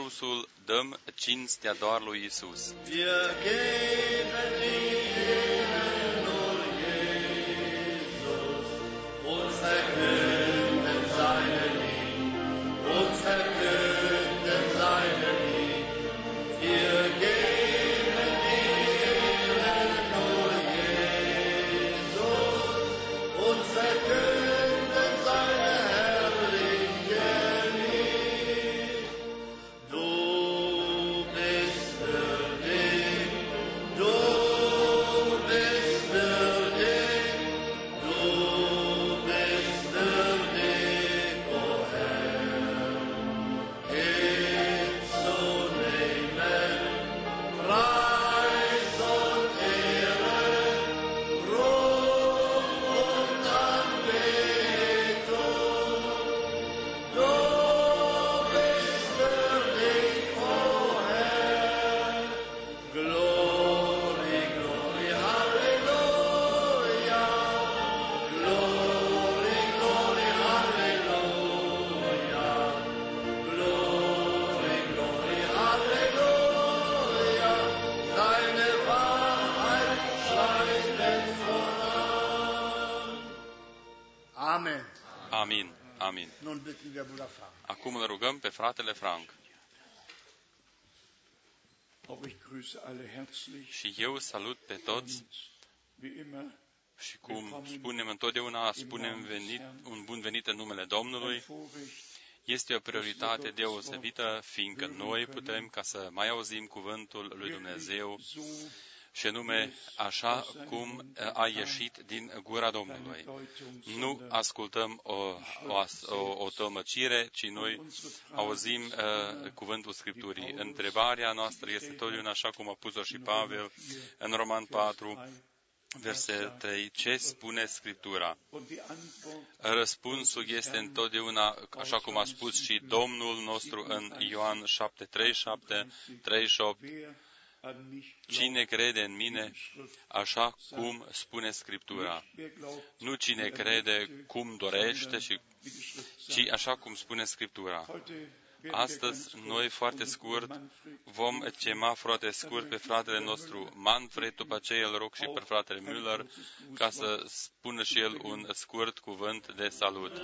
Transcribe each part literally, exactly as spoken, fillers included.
Iisusul, dăm cinstea doar lui Iisus. Wir geben die Ehre nur Jesus, und verkünden seine Liebe, und verkünden seine Liebe. Wir geben die Ehre nur Jesus, und verkünden seine herrliche Liebe. Du bist würdig, du bist würdig, du bist würdig, o Herr, hinzunehmen, Preis und Ehre, Ruhm und Anbetung. Du bist würdig, o Herr. Glory, glory, Halleluja. Glory, glory, Halleluja. Glory, glory, Halleluja. Deine Wahrheit schreitet voran. Amen. Amin. Amin. Nun bitten wir Bruder Frank. Acum îl rugăm pe fratele Frank. Auch ich grüße alle herzlich Și eu salut pe toți und wie immer și cum spunem întotdeauna, spunem venit, un bun venit în numele Domnului. ein Vorrecht, Este o prioritate deosebită, fiindcă noi putem ca să mai auzim cuvântul lui Dumnezeu so și anume așa cum a ieșit din gura Domnului. Nu ascultăm o, o, o, o tălmăcire, ci noi auzim uh, cuvântul Scripturii. Întrebarea noastră este totdeauna așa cum a pus-o și Pavel în Roman patru, verset trei. Ce spune Scriptura? und die Antwort Răspunsul este întotdeauna, așa cum a spus și Domnul nostru în Ioan șapte, treizeci și șapte, treizeci și opt, wer an mich cine crede în mine, așa cum spune Scriptura. wer glaubt, Nu cine crede cum dorește, ci, wie die Schrift sagt. ci așa cum spune Scriptura. Heute werden wir Astăzi, ganz noi kurz foarte unseren scurt Manfred vom chema foarte scurt pe fratele nostru Manfred, după aceea îl rog și pe fratele Müller ca să spună și el un scurt cuvânt de salut.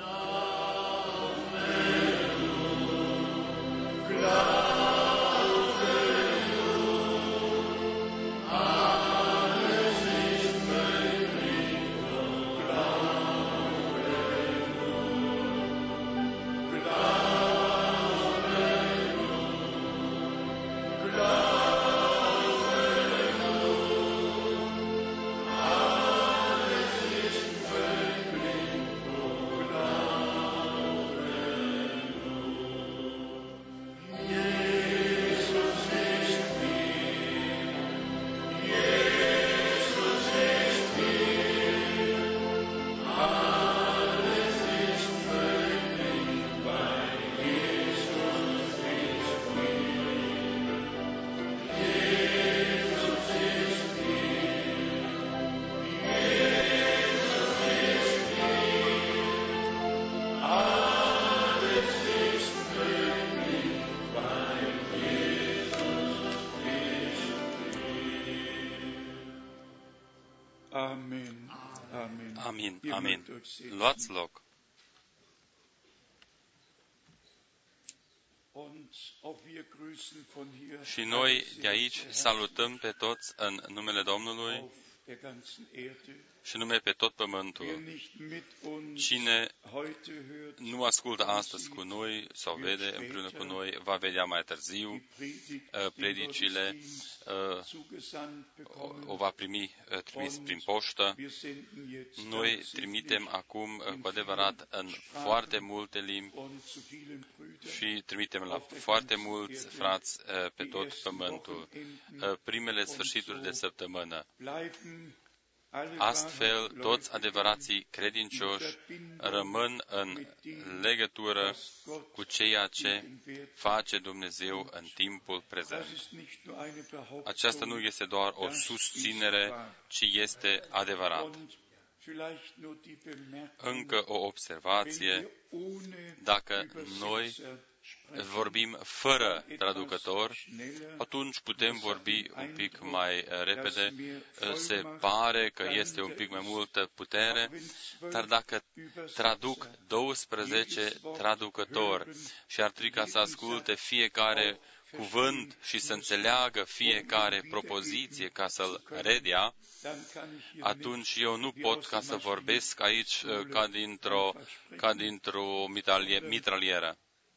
Amen. Amen. Amin, Ihr amin. mögt euch setzen. Luați loc. Und auch wir grüßen von hier Și noi alle de aici sehr salutăm pe toți în numele Domnului auf der ganzen Erde. și nume pe tot Wer pământul. nicht mit uns Cine heute hört, nu ascultă astăzi cu noi sau vede împreună cu noi, va vedea mai târziu die Predigt, uh, den predicile, Gottesdienst uh, zugesandt o, bekommen. o va primi uh, trimis prin poștă. Wir senden jetzt Noi tatsächlich trimitem acum uh, cu adevărat în foarte multe limbi und zu vielen Brüdern și trimitem la foarte mulți frați uh, pe tot pământul. Uh, primele sfârșituri de săptămână. bleiben alle Astfel, wahren toți Gläubigen adevărații credincioși rămân în legătură cu ceea ce face Dumnezeu în timpul Das prezent. ist nicht nur eine Behauptung, Aceasta nu este doar o susținere, ci este adevărat. und vielleicht nur die Bemerkung, Încă o wenn observație, wir ohne dacă noi Übersetzer vorbim fără traducător, atunci putem vorbi un pic mai repede. Se pare că este un pic mai multă putere, dar dacă traduc doisprezece traducători și ar trebui ca să asculte fiecare cuvânt și să înțeleagă fiecare propoziție ca să-l redea, atunci eu nu pot ca să vorbesc aici ca dintr-o, ca dintr-o mitralieră.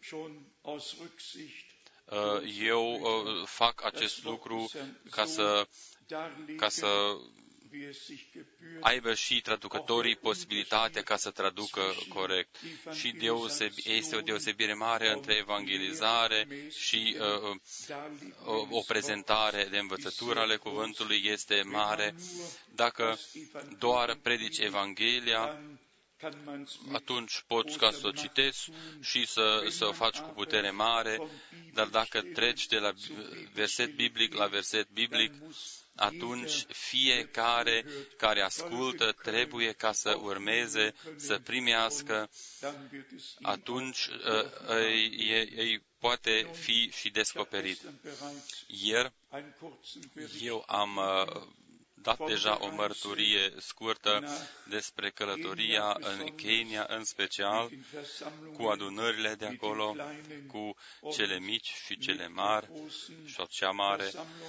Eu fac acest lucru ca să, ca să aibă și traducătorii posibilitatea ca să traducă corect. Și deosebi, este o deosebire mare între evangelizare și uh, o, o prezentare de învățătură ale cuvântului este mare. Dacă doar predici Evanghelia, atunci poți ca să o citesc și să, să o faci cu putere mare, dar dacă treci de la verset biblic la verset biblic, atunci fiecare care ascultă trebuie ca să urmeze, să primească, atunci îi, îi poate fi și descoperit. Ieri eu am dat deja o mărturie scurtă despre călătoria în Kenya, în special, cu adunările de acolo, cu cele mici și cele mari, sau cea mare.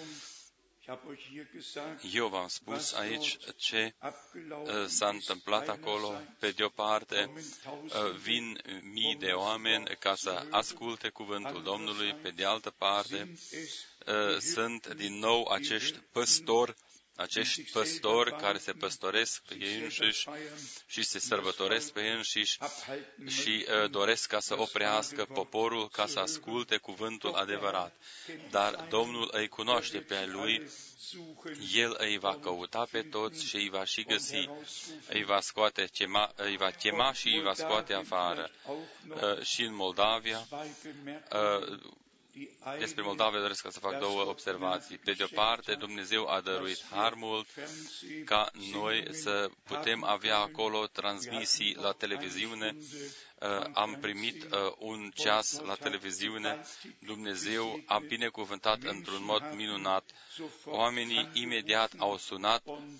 Eu v-am spus aici ce uh, s-a întâmplat acolo. Pe de o parte, uh, vin mii de oameni ca să asculte cuvântul Domnului, pe de altă parte, uh, sunt din nou acești păstori, acești păstori care se păstoresc pe ei înșiși și se sărbătoresc pe ei înșiși și uh, doresc ca să oprească poporul ca să asculte cuvântul adevărat. Dar Domnul îi cunoaște pe ai lui, El îi va căuta pe toți și îi va și găsi, îi va scoate, chema, îi va chema și îi va scoate afară. Uh, și în Moldavia, uh, despre Moldavia doresc ca să fac două observații. Pe de o parte, Dumnezeu a dăruit har mult ca noi să putem avea acolo transmisii la televiziune. Am primit un ceas la televiziune. Dumnezeu a binecuvântat într-un mod minunat. Oamenii imediat au sunat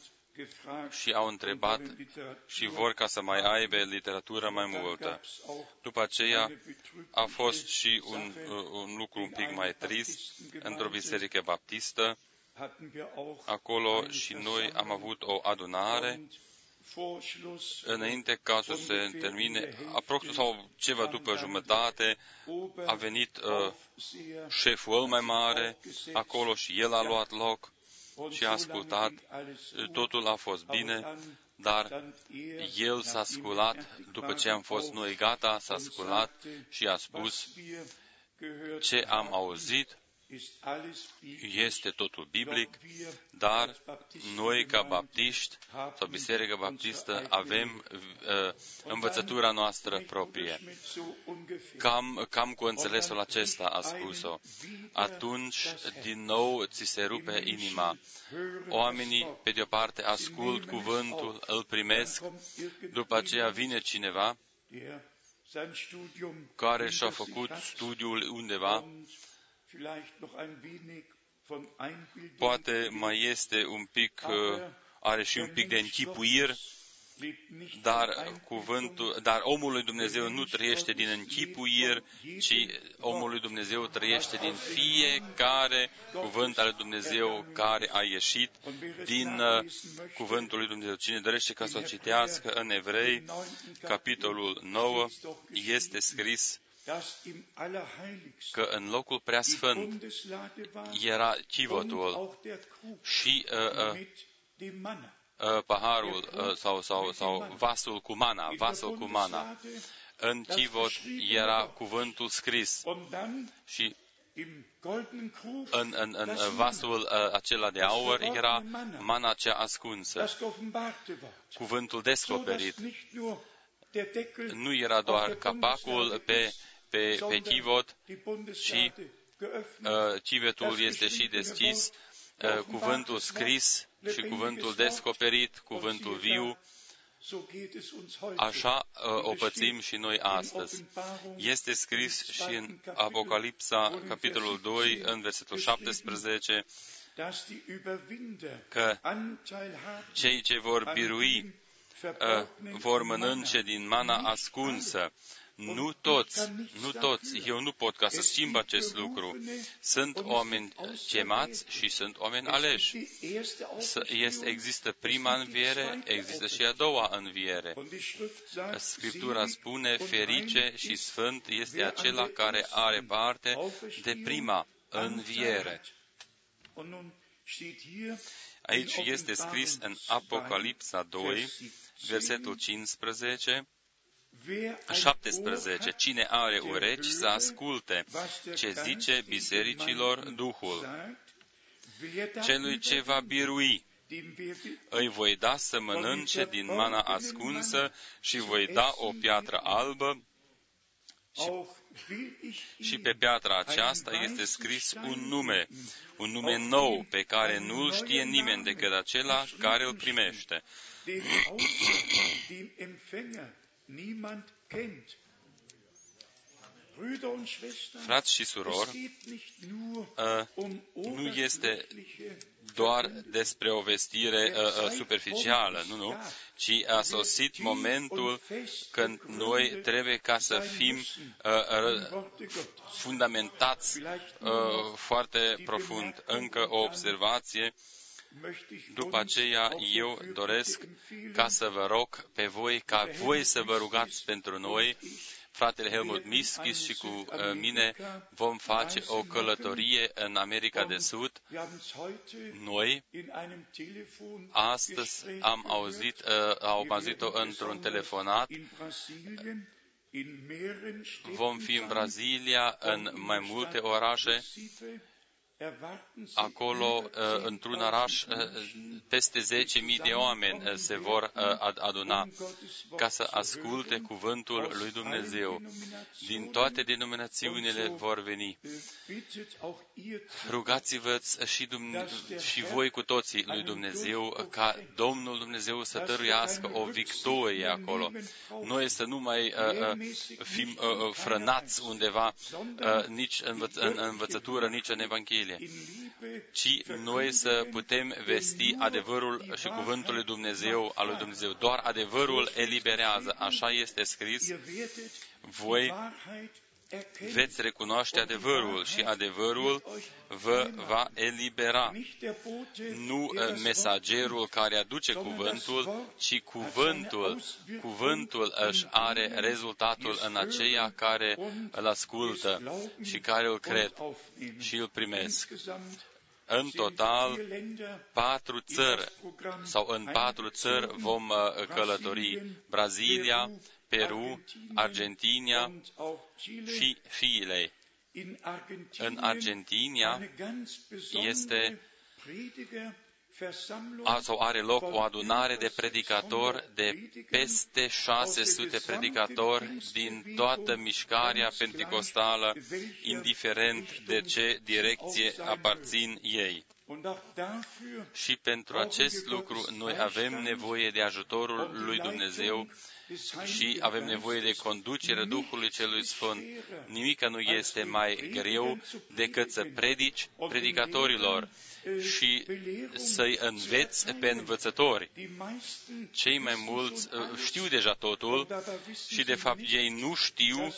și au întrebat și vor ca să mai aibă literatură mai multă. După aceea a fost și un, un lucru un pic mai trist într-o biserică baptistă. Acolo și noi am avut o adunare înainte ca să se termine, aproximativ sau ceva după jumătate, a venit uh, șeful mai mare acolo și el a luat loc și a ascultat. Totul a fost bine, dar el s-a sculat după ce am fost noi gata, s-a sculat și a spus: ce am auzit este totul biblic, dar noi ca baptiști sau biserică baptistă avem uh, învățătura noastră proprie. Cam, cam cu înțelesul acesta a spus-o. Atunci, din nou, ți se rupe inima. Oamenii, pe de o parte, ascult cuvântul, îl primesc, după aceea vine cineva care și-a făcut studiul undeva, poate mai este un pic, are și un pic de închipuiri, dar cuvântul, dar omul lui Dumnezeu nu trăiește din închipuiri, ci omul lui Dumnezeu trăiește din fiecare cuvânt al lui Dumnezeu care a ieșit din uh, cuvântul lui Dumnezeu. Cine dorește ca să o citească în Evrei, capitolul nouă, este scris că în locul preasfânt era chivotul și uh, uh, uh, paharul uh, sau, sau, sau vasul cu mana, vasul cu mana. În chivot era cuvântul scris și în, în, în vasul uh, acela de aur era mana cea ascunsă, cuvântul descoperit. Nu era doar capacul pe pe, pe chivot, și uh, chivetul este și deschis, uh, cuvântul scris și cuvântul descoperit, cuvântul viu, Așa o pățim și noi astăzi. Este scris și în Apocalipsa, capitolul doi, în versetul șaptesprezece, că cei ce vor birui vor mănânce din mana ascunsă. Nu toți, nu toți, eu nu pot ca să schimb acest lucru. Sunt oameni chemați și sunt oameni aleși. Este, există prima înviere, există și a doua înviere. Scriptura spune, ferice și sfânt este acela care are parte de prima înviere. Aici este scris în Apocalipsa doi, versetul cincisprezece, șaptesprezece. Cine are urechi să asculte ce zice bisericilor Duhul. Celui ce va birui, îi voi da să mănânce din mana ascunsă și voi da o piatră albă și, și pe piatra aceasta este scris un nume, un nume nou pe care nu-l știe nimeni decât acela care îl primește. Frați și surori, nu este doar despre o vestire uh, superficială, nu, nu, ci a sosit momentul când noi trebuie ca să fim uh, fundamentați uh, foarte profund. Încă o observație. După aceea, eu doresc ca să vă rog pe voi, ca voi să vă rugați pentru noi. Fratele Helmut Miskis și cu uh, mine vom face o călătorie în America de Sud. Noi astăzi am auzit, uh, am auzit-o într-un telefonat. Vom fi în Brazilia, în mai multe orașe. Acolo, într-un oraș, peste zece mii de oameni se vor aduna ca să asculte cuvântul lui Dumnezeu. Din toate denominațiunile vor veni. Rugați-vă și, Dumne- și voi cu toții lui Dumnezeu ca Domnul Dumnezeu să dăruiască o victorie acolo. Noi să nu mai uh, fim uh, frânați undeva, uh, nici în, învăț- în învățătură, nici în Evanghelie, ci noi să putem vesti adevărul și cuvântul lui Dumnezeu, al lui Dumnezeu. Doar adevărul eliberează. Așa este scris. Voi veți recunoaște adevărul și adevărul vă va elibera. Nu mesagerul care aduce cuvântul, ci cuvântul. Cuvântul își are rezultatul în aceia care îl ascultă și care îl cred și îl primesc. În total, patru țări, sau în patru țări vom călători. Brazilia, Peru, Argentina și Chile. În Argentina este sau are loc o adunare de predicatori, de peste șase sute predicatori din toată mișcarea penticostală, indiferent de ce direcție aparțin ei. Și pentru acest lucru noi avem nevoie de ajutorul lui Dumnezeu și avem nevoie de conducerea Duhului Celui Sfânt. Nimic nu este mai greu decât să predici predicatorilor și să-i înveți pe învățători. Cei mai mulți știu deja totul și de fapt ei nu știu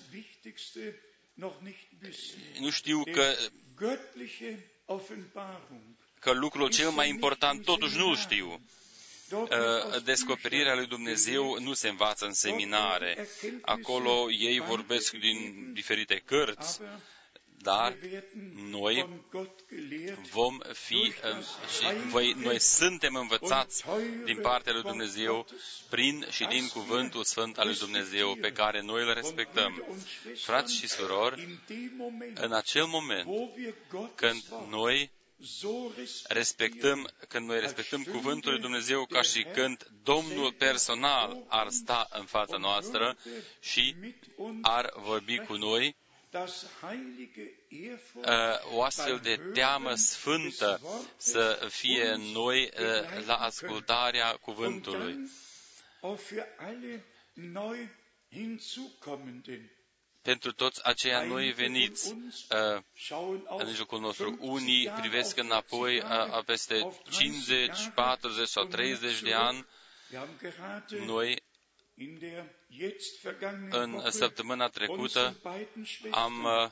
nu știu că că lucrul cel mai important totuși nu-l știu. Descoperirea lui Dumnezeu nu se învață în seminare. Acolo ei vorbesc din diferite cărți, dar noi vom fi și voi, noi suntem învățați din partea lui Dumnezeu prin și din cuvântul sfânt al lui Dumnezeu pe care noi îl respectăm. Frați și surori, în acel moment când noi respectăm, când noi respectăm cuvântul lui Dumnezeu ca și când Domnul personal ar sta în fața noastră și ar vorbi cu noi, o astfel de teamă sfântă să fie în noi la ascultarea cuvântului. pentru toți aceia noi veniți uh, în mijlocul nostru. Unii privesc înapoi uh, peste cincizeci, patruzeci sau treizeci de ani. Noi, în săptămâna trecută, am uh,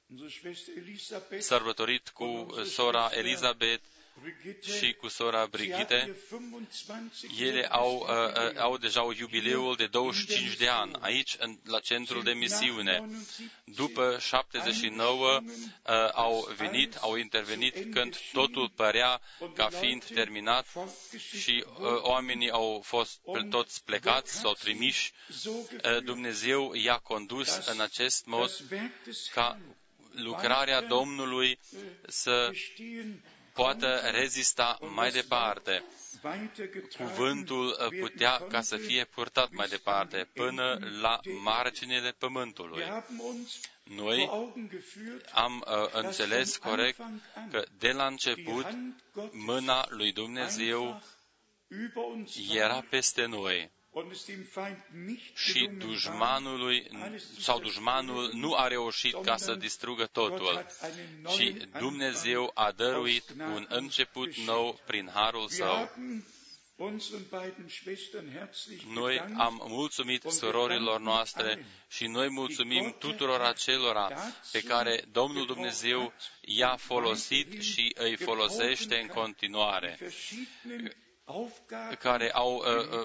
sărbătorit cu sora Elisabeth și cu sora Brigitte. Ele au, uh, au deja jubileul de douăzeci și cinci de ani aici, în, la centrul de misiune. După șaptezeci și nouă uh, au venit, au intervenit când totul părea ca fiind terminat și uh, oamenii au fost toți plecați sau trimiși. Uh, Dumnezeu i-a condus în acest mod ca lucrarea Domnului să poată rezista mai departe. Cuvântul putea ca să fie purtat mai departe până la marginile pământului. Noi am uh, înțeles corect că de la început mâna lui Dumnezeu era peste noi. Și dușmanului, sau dușmanul nu a reușit ca să distrugă totul, ci Dumnezeu a dăruit un început nou prin harul Său. Noi am mulțumit surorilor noastre și noi mulțumim tuturor acelora pe care Domnul Dumnezeu i-a folosit și îi folosește în continuare, care au uh,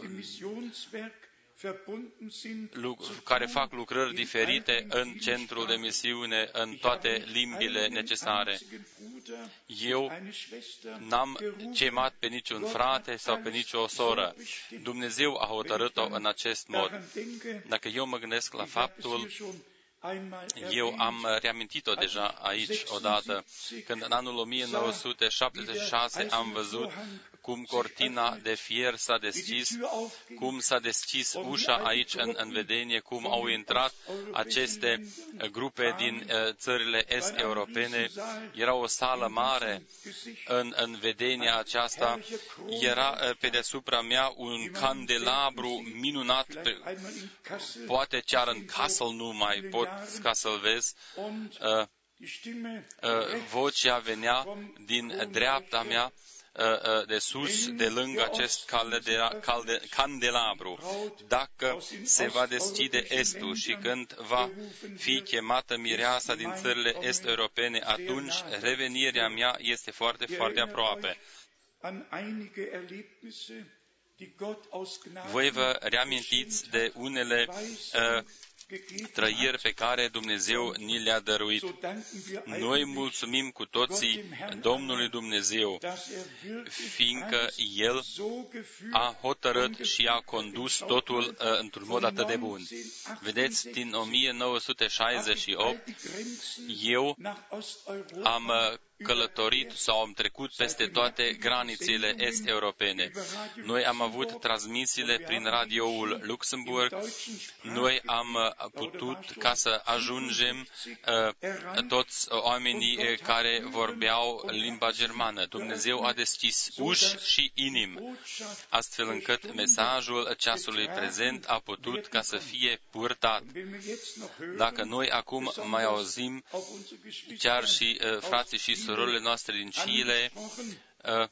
uh, care fac lucrări diferite în centrul de misiune, în toate limbile necesare. Eu n-am chemat pe niciun frate sau pe nicio soră. Dumnezeu a hotărât-o în acest mod. Dacă eu mă gândesc la faptul, eu am reamintit-o deja aici odată, când în anul o mie nouă sute șaptezeci și șase am văzut cum cortina de fier s-a deschis, cum s-a deschis ușa aici în, în vedenie, cum au intrat aceste grupe din uh, țările est-europene. Era o sală mare în, în vedenia aceasta. Era uh, pe deasupra mea un candelabru minunat, pe, poate chiar în Kassel nu mai pot ca să-l vezi. Uh, uh, vocea venea din dreapta mea, de sus, de lângă acest candelabru. Dacă se va deschide estul și când va fi chemată mireasa din țările est-europene, atunci revenirea mea este foarte, foarte aproape. Voi vă reamintiți de unele uh, trăiri pe care Dumnezeu ni le-a dăruit. Noi mulțumim cu toții Domnului Dumnezeu, fiindcă El a hotărât și a condus totul uh, într-un mod atât de bun. Vedeți, din o mie nouă sute șaizeci și opt, eu am uh, călătorit sau am trecut peste toate granițele est-europene. Noi am avut transmisiile prin radioul Luxemburg. Noi am putut ca să ajungem uh, toți oamenii care vorbeau limba germană. Dumnezeu a deschis uși și inimi, astfel încât mesajul ceasului prezent a putut ca să fie purtat. Dacă noi acum mai auzim chiar și uh, frații și surorile noastre din Chile, uh,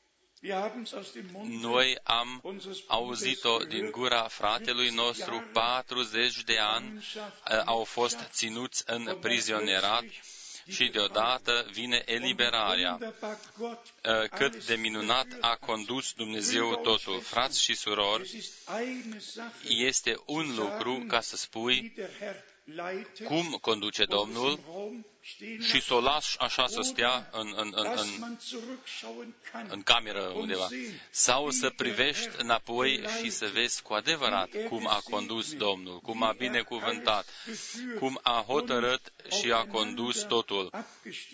noi am auzit-o din gura fratelui nostru, patruzeci de ani uh, au fost ținuți în prizionerat și deodată vine eliberarea. Uh, cât de minunat a condus Dumnezeu totul. Frați și surori, este un lucru ca să spui cum conduce Domnul și să o lași așa să stea în, în, în, în, în cameră undeva. Sau să privești înapoi și să vezi cu adevărat cum a condus Domnul, cum a binecuvântat, cum a hotărât și a condus totul.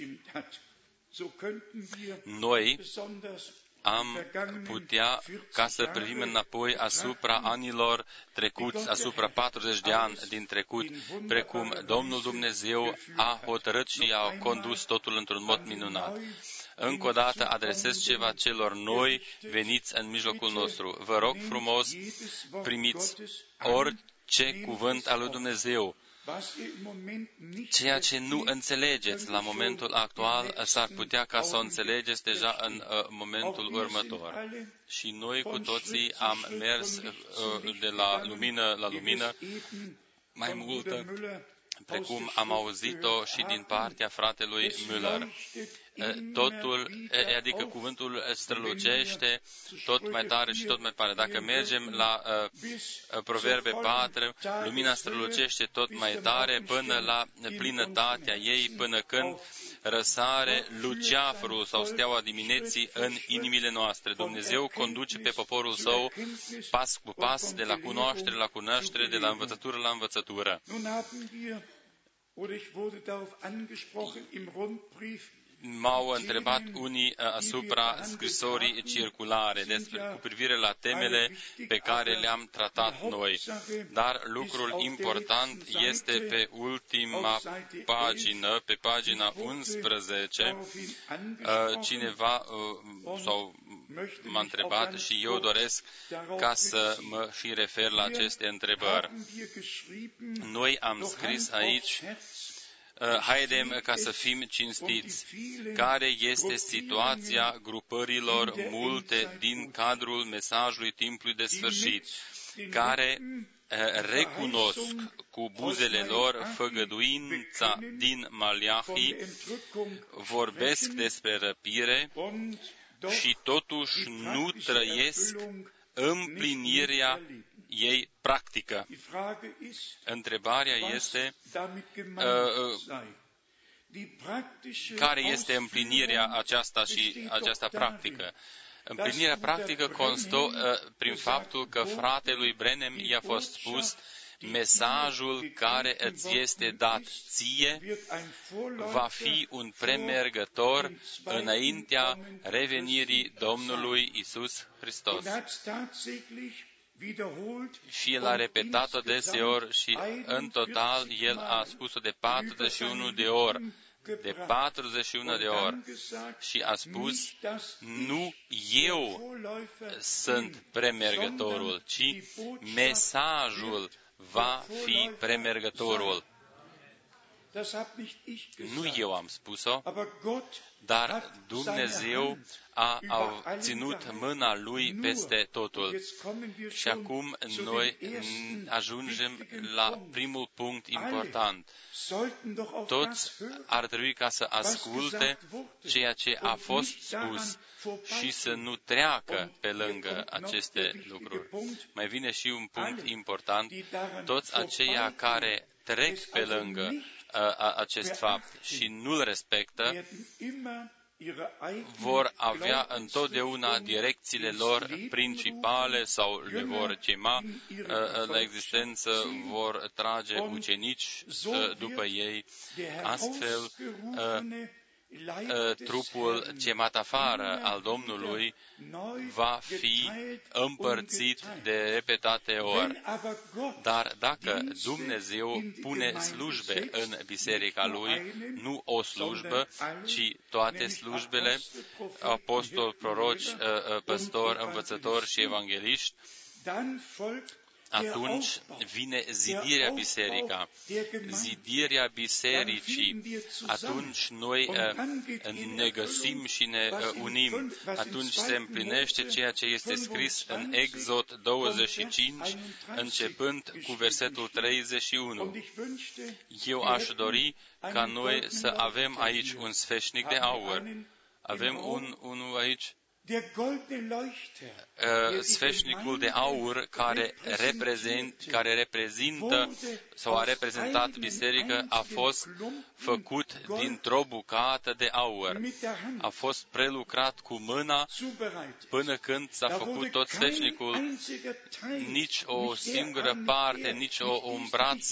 Noi am putea ca să privim înapoi asupra anilor trecuți, asupra patruzeci de ani din trecut, precum Domnul Dumnezeu a hotărât și a condus totul într-un mod minunat. Încă o dată adresez ceva celor noi veniți în mijlocul nostru. Vă rog frumos, primiți orice cuvânt al lui Dumnezeu. Ceea ce nu înțelegeți la momentul actual, s-ar putea ca să o înțelegeți deja în uh, momentul următor. Și noi cu toții am mers uh, de la lumină la lumină, mai multă, precum am auzit-o și din partea fratelui Müller. Totul, adică cuvântul strălucește tot mai tare și tot mai tare. Dacă mergem la uh, Proverbe patru, lumina strălucește tot mai tare până la plinătatea ei, până când răsare luceafărul sau steaua dimineții în inimile noastre. Dumnezeu conduce pe poporul său pas cu pas, de la cunoaștere la cunoaștere, de la învățătură la învățătură. M-au întrebat unii asupra scrisorii circulare despre, cu privire la temele pe care le-am tratat noi. Dar lucrul important este pe ultima pagină, pe pagina unsprezece, cineva sau m-a întrebat și eu doresc ca să mă și refer la aceste întrebări. Noi am scris aici, haidem ca să fim cinstiți. Care este situația grupărilor multe din cadrul mesajului timpului de sfârșit, care recunosc cu buzele lor făgăduința din Maleahi, vorbesc despre răpire și totuși nu trăiesc împlinirea ei practică. Întrebarea este uh, care este împlinirea aceasta și aceasta practică. Împlinirea practică constă uh, prin faptul că fratelui Branham i-a fost spus: mesajul care îți este dat ție va fi un premergător înaintea revenirii Domnului Iisus Hristos. Și el a repetat-o deseori și în total el a spus-o de patruzeci și unu de ori. De patruzeci și unu de ori. Și a spus: nu eu sunt premergătorul, ci mesajul va fi premergătorul. Nu eu am spus-o, dar Dumnezeu a, a ținut mâna Lui peste totul. Și acum noi ajungem la primul punct important. Toți ar trebui ca să asculte ceea ce a fost spus și să nu treacă pe lângă aceste lucruri. Mai vine și un punct important. Toți aceia care trec pe lângă acest fapt și nu-l respectă, vor avea întotdeauna direcțiile lor principale sau le vor chema la existență, vor trage ucenici după ei. Astfel, trupul chemat afară al Domnului va fi împărțit de repetate ori. Dar dacă Dumnezeu pune slujbe în biserica Lui, nu o slujbă, ci toate slujbele, apostoli, proroci, păstori, învățători și evangeliști, atunci vine zidirea biserica, zidirea bisericii, atunci noi ne găsim și ne unim, atunci se împlinește ceea ce este scris în Exod douăzeci și cinci, începând cu versetul treizeci și unu. Eu aș dori ca noi să avem aici un sfeșnic de aur. Avem un, unul aici, sfeșnicul de aur care, reprezint, care reprezintă sau a reprezentat biserică a fost făcut dintr-o bucată de aur. A fost prelucrat cu mâna până când s-a făcut tot sfeșnicul, nici o singură parte, nici o, un braț.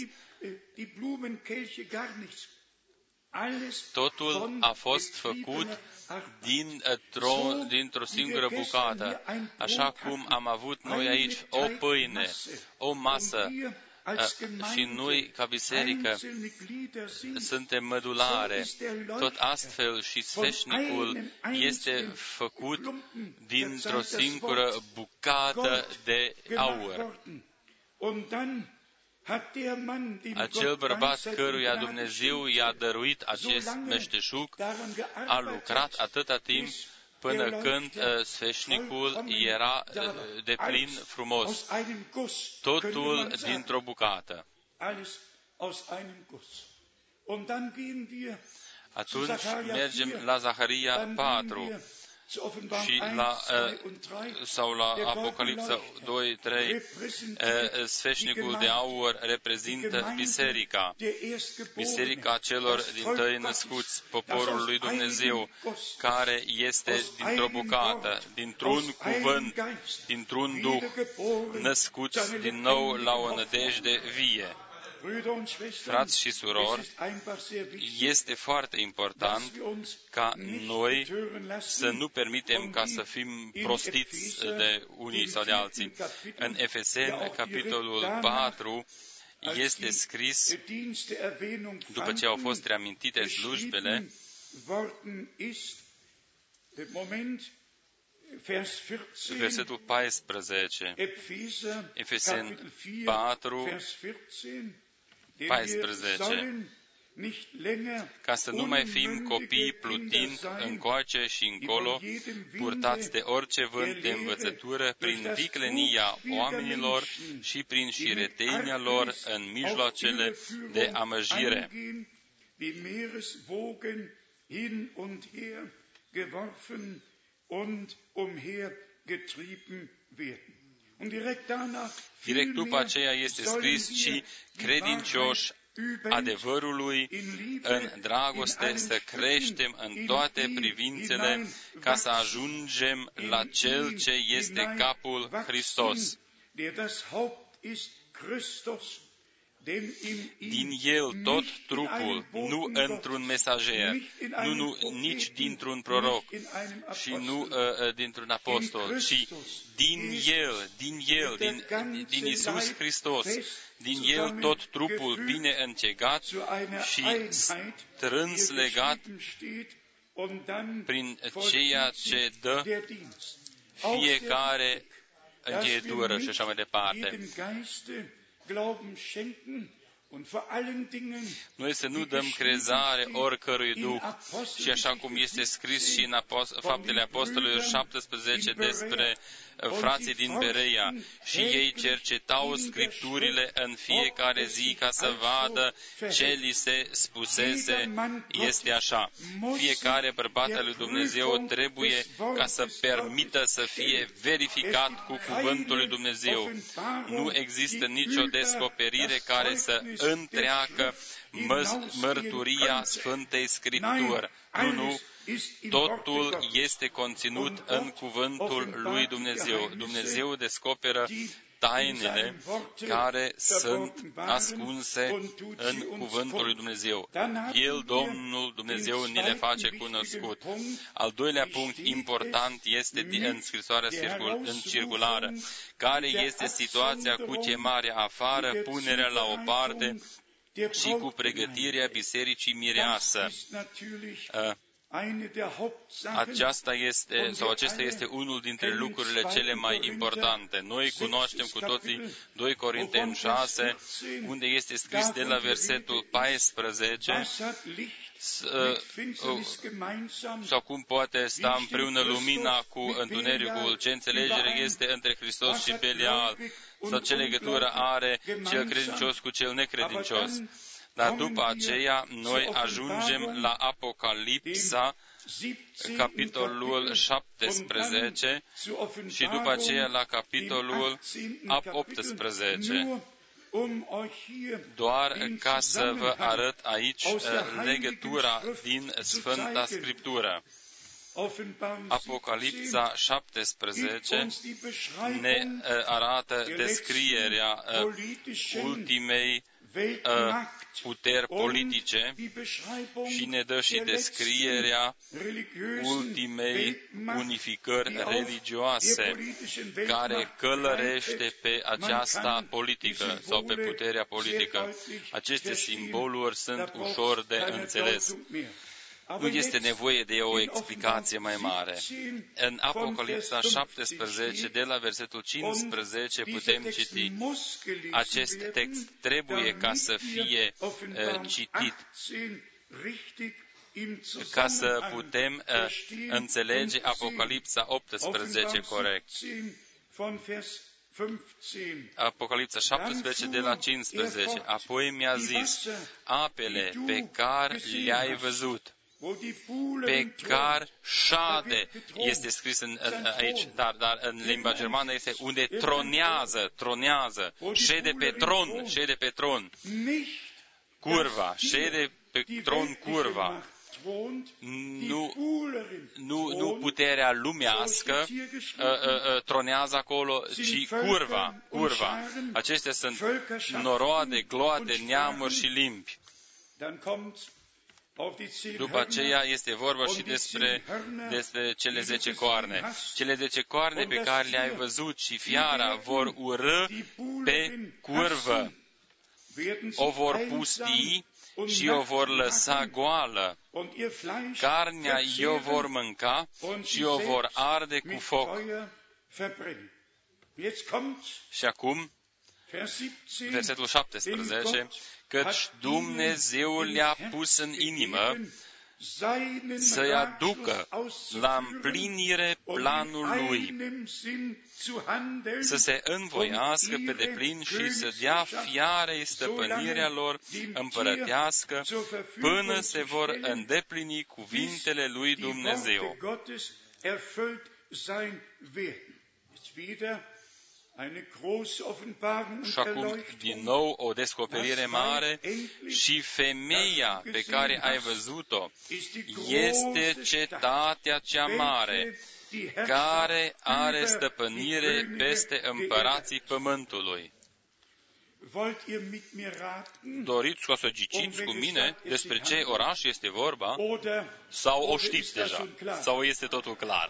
Totul a fost făcut dintr-o, dintr-o singură bucată. Așa cum am avut noi aici o pâine, o masă și noi, ca biserică, suntem mădulare. Tot astfel și sfeșnicul este făcut dintr-o singură bucată de aur. Acel bărbat căruia Dumnezeu i-a dăruit acest meșteșug a lucrat atâta timp până când uh, sfeșnicul era uh, de plin frumos. Totul dintr-o bucată. Atunci mergem la Zaharia patru și la, sau la Apocalipsa doi trei, sfeșnicul de aur reprezintă biserica, biserica celor dintâi născuți, poporul lui Dumnezeu, care este dintr-o bucată, dintr-un cuvânt, dintr-un duh, născuți din nou la o nădejde vie. Frați și surori, este foarte important ca noi să nu permitem ca să fim prostiți de unii sau de alții. În Efeseni, capitolul patru, este scris, după ce au fost reamintite slujbele, versetul paisprezece, Efeseni patru, paisprezece, ca să nu mai fim copii plutind încoace și încolo, purtați de orice vânt de învățătură prin viclenia oamenilor și prin șiretenia lor în mijloacele de amăjire. Direct după aceea este scris și credincioși adevărului în dragoste să creștem în toate privințele ca să ajungem la Cel ce este capul, Hristos. Din El tot trupul, nu într-un mesager, nu, nu nici dintr-un proroc și nu uh, dintr-un apostol, ci din El, din El, din, din Iisus Hristos, din El tot trupul bine încegat și strâns legat prin ceea ce dă fiecare încheietură și așa mai departe. Noi să nu dăm crezare oricărui duh și așa cum este scris și în Apost- Faptele Apostolilor șaptesprezece despre frații din Bereia, și ei cercetau Scripturile în fiecare zi ca să vadă ce li se spusese, este așa. Fiecare bărbat al lui Dumnezeu trebuie ca să permită să fie verificat cu cuvântul lui Dumnezeu. Nu există nicio descoperire care să întreacă mărturia Sfântei Scripturi. Nu, nu. Totul este conținut în cuvântul lui Dumnezeu. Dumnezeu descoperă tainele care sunt ascunse în cuvântul lui Dumnezeu. El, Domnul Dumnezeu, ni le face cunoscut. Al doilea punct important este în scrisoarea în circulară. Care este situația cu chemarea afară, punerea la o parte și cu pregătirea bisericii mireasă? Aceasta este, sau acesta este unul dintre lucrurile cele mai importante. Noi cunoaștem cu toții doi Corinteni șase, unde este scris de la versetul paisprezece, sau cum poate sta împreună lumina cu întunericul, ce înțelegere este între Hristos și Belial, sau ce legătură are cel credincios cu cel necredincios. Dar după aceea noi ajungem la Apocalipsa, capitolul șaptesprezece și după aceea la capitolul optsprezece. Doar ca să vă arăt aici legătura din Sfânta Scriptură. Apocalipsa șaptesprezece ne arată descrierea ultimei uh, puteri politice și ne dă și descrierea ultimei unificări religioase care călărește pe aceasta politică sau pe puterea politică. Aceste simboluri sunt ușor de înțeles. Nu este nevoie de o explicație mai mare. În Apocalipsa șaptesprezece, de la versetul cincisprezece, putem citi acest text. Trebuie ca să fie uh, citit, ca să putem uh, înțelege Apocalipsa optsprezece corect. Apocalipsa șaptesprezece, de la cincisprezece. Apoi mi-a zis, apele pe care le-ai văzut, pe care șade, este scris în, în, aici, dar, dar în limba germană este unde tronează, tronează, șede pe tron, șede pe tron, curva, șede pe tron curva. Nu, nu, nu puterea lumească uh, uh, tronează acolo, ci curva, curva. Acestea sunt noroade, gloate, neamuri și limbi. După aceea este vorba și despre, despre cele zece coarne. Cele zece coarne pe care le-ai văzut și fiara vor urâ pe curvă, o vor pustii și o vor lăsa goală. Carnea i-o vor mânca și o vor arde cu foc. Și acum, versetul șaptesprezece, căci Dumnezeu le-a pus în inimă să-i aducă la împlinire planul Lui, să se învoiască pe deplin și să dea fiarei stăpânirea lor împărătească până se vor îndeplini cuvintele lui Dumnezeu. Și acum, din nou, o descoperire mare și femeia pe care ai văzut-o este cetatea cea mare, care are stăpânire peste împărații pământului. Doriți ca să ghiciți cu mine despre ce oraș este vorba? Sau o știți deja? Sau este totul clar?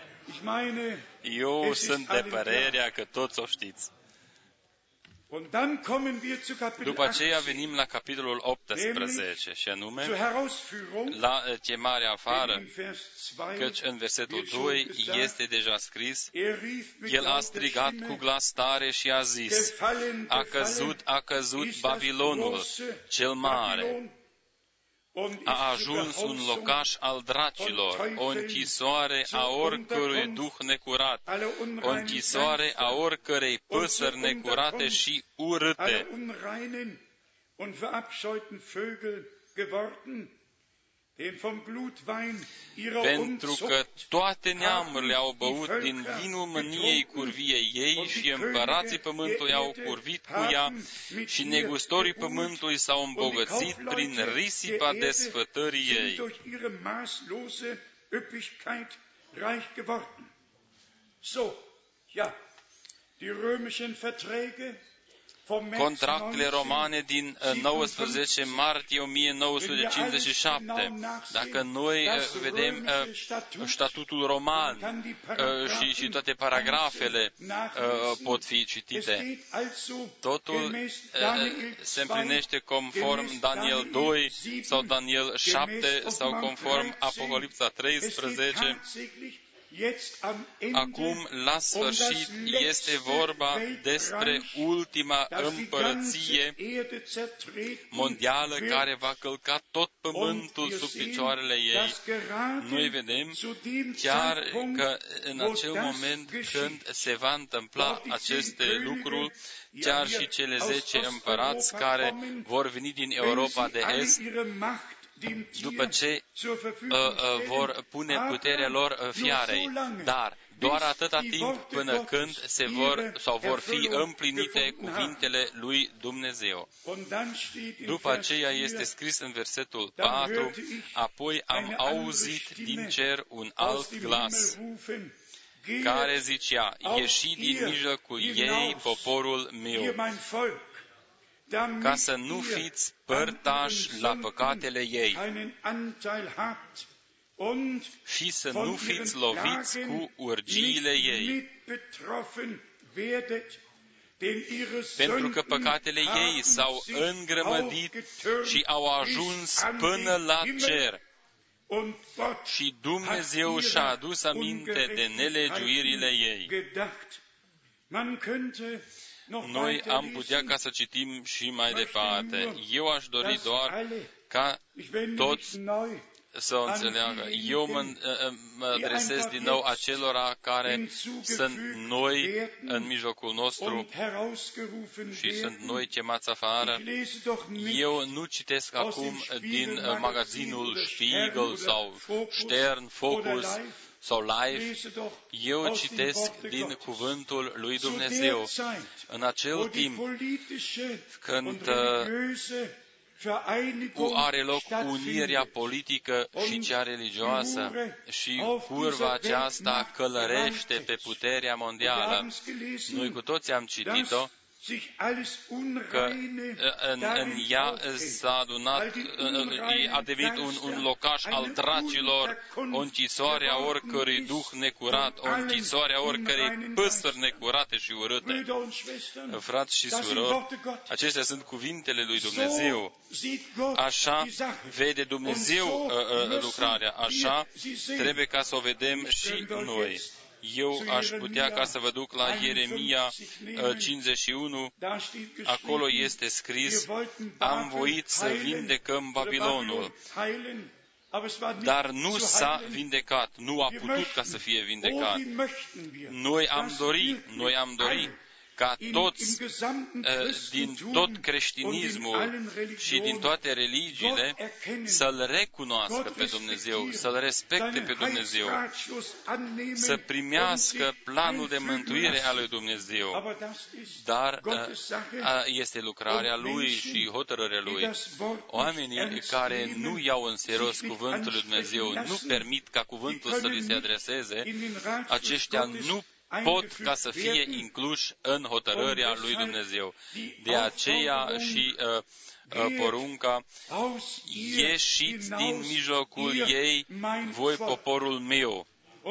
Eu sunt de părerea că toți o știți. După aceea venim la capitolul optsprezece, și anume la chemarea afară, căci în versetul doi este deja scris, el a strigat cu glas tare și a zis, a căzut, a căzut Babilonul cel mare, a ajuns un locaș al dracilor, o închisoare a oricărui duh necurat, o închisoare a oricărei păsări necurate și urâte. Pentru că toate neamurile au băut din vinul mâniei curviei ei și împărații pământului au curvit cu ea și negustorii pământului s-au îmbogățit prin risipa desfătării ei. Contractele romane din nouăsprezece martie o mie nouă sute cincizeci și șapte. Dacă noi vedem statutul roman și, și toate paragrafele pot fi citite, totul se împlinește conform Daniel doi sau Daniel șapte sau conform Apocalipsa treisprezece. Acum, la sfârșit, este vorba despre ultima împărăție mondială care va călca tot pământul sub picioarele ei. Noi vedem chiar că în acel moment când se va întâmpla aceste lucruri, chiar și cele zece împărați care vor veni din Europa de Est, după ce uh, uh, vor pune puterea lor uh, fiarei, dar doar atâta timp până când se vor sau vor fi împlinite cuvintele lui Dumnezeu. După aceea este scris în versetul patru, apoi am auzit din cer un alt glas care zicea, ieși din mijlocul ei, poporul meu. ca să nu fiți părtași la păcatele ei și să nu fiți loviți cu urgiile ei, pentru că păcatele ei s-au îngrămădit și au ajuns până la cer. Și Dumnezeu și-a adus aminte de nelegiuirile ei. Noi am putea ca să citim și mai departe. Eu aș dori doar ca toți să o înțeleagă. Eu mă, mă adresez din nou acelora care sunt noi în mijlocul nostru și sunt noi chemați afară. Eu nu citesc acum din magazinul Spiegel sau Stern, Focus sau Life. Eu citesc din cuvântul lui Dumnezeu. În acel timp când cu are loc unirea politică și cea religioasă și curva aceasta călărește pe puterea mondială. Noi cu toții am citit-o, că în, în ea s-a adunat, a devenit un, un locaș al dracilor, o închisoare a oricărui duh necurat, o închisoare a oricărei păsări necurate și urâte. Frați și surori, acestea sunt cuvintele lui Dumnezeu. Așa vede Dumnezeu lucrarea, așa trebuie ca să o vedem și noi. Eu aș putea ca să vă duc la Ieremia cincizeci și unu, acolo este scris, am voit să vindecăm Babilonul, dar nu s-a vindecat, nu a putut ca să fie vindecat. Noi am dorit, noi am dorit ca toți, din tot creștinismul și din toate religiile, să-L recunoască pe Dumnezeu, să-L respecte pe Dumnezeu, să primească planul de mântuire al lui Dumnezeu. Dar este lucrarea Lui și hotărârea Lui. Oamenii care nu iau în serios cuvântul lui Dumnezeu, nu permit ca cuvântul să li se adreseze, aceștia nu pot ca să fie incluși în hotărârea lui Dumnezeu. De aceea și uh, uh, porunca, ieșiți din mijlocul ei, voi poporul meu.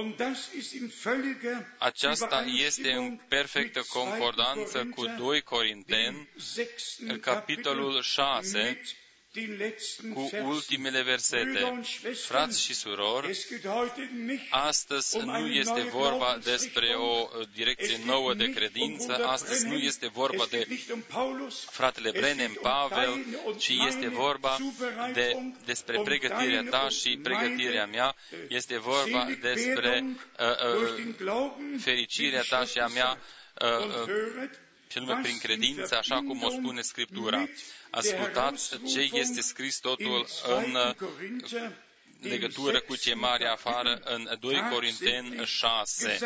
Aceasta este în perfectă concordanță cu doi Corinteni, capitolul șase, cu ultimele versete. Frați și surori, astăzi nu este vorba despre o direcție nouă de credință, astăzi nu este vorba de fratele Brenem, Pavel, ci este vorba de, despre pregătirea ta și pregătirea mea, este vorba despre uh, uh, fericirea ta și a mea, uh, uh, și nume prin credință, așa cum o spune Scriptura. Ascultați ce este scris totul în legătură cu chemarea afară în doi Corinteni șase.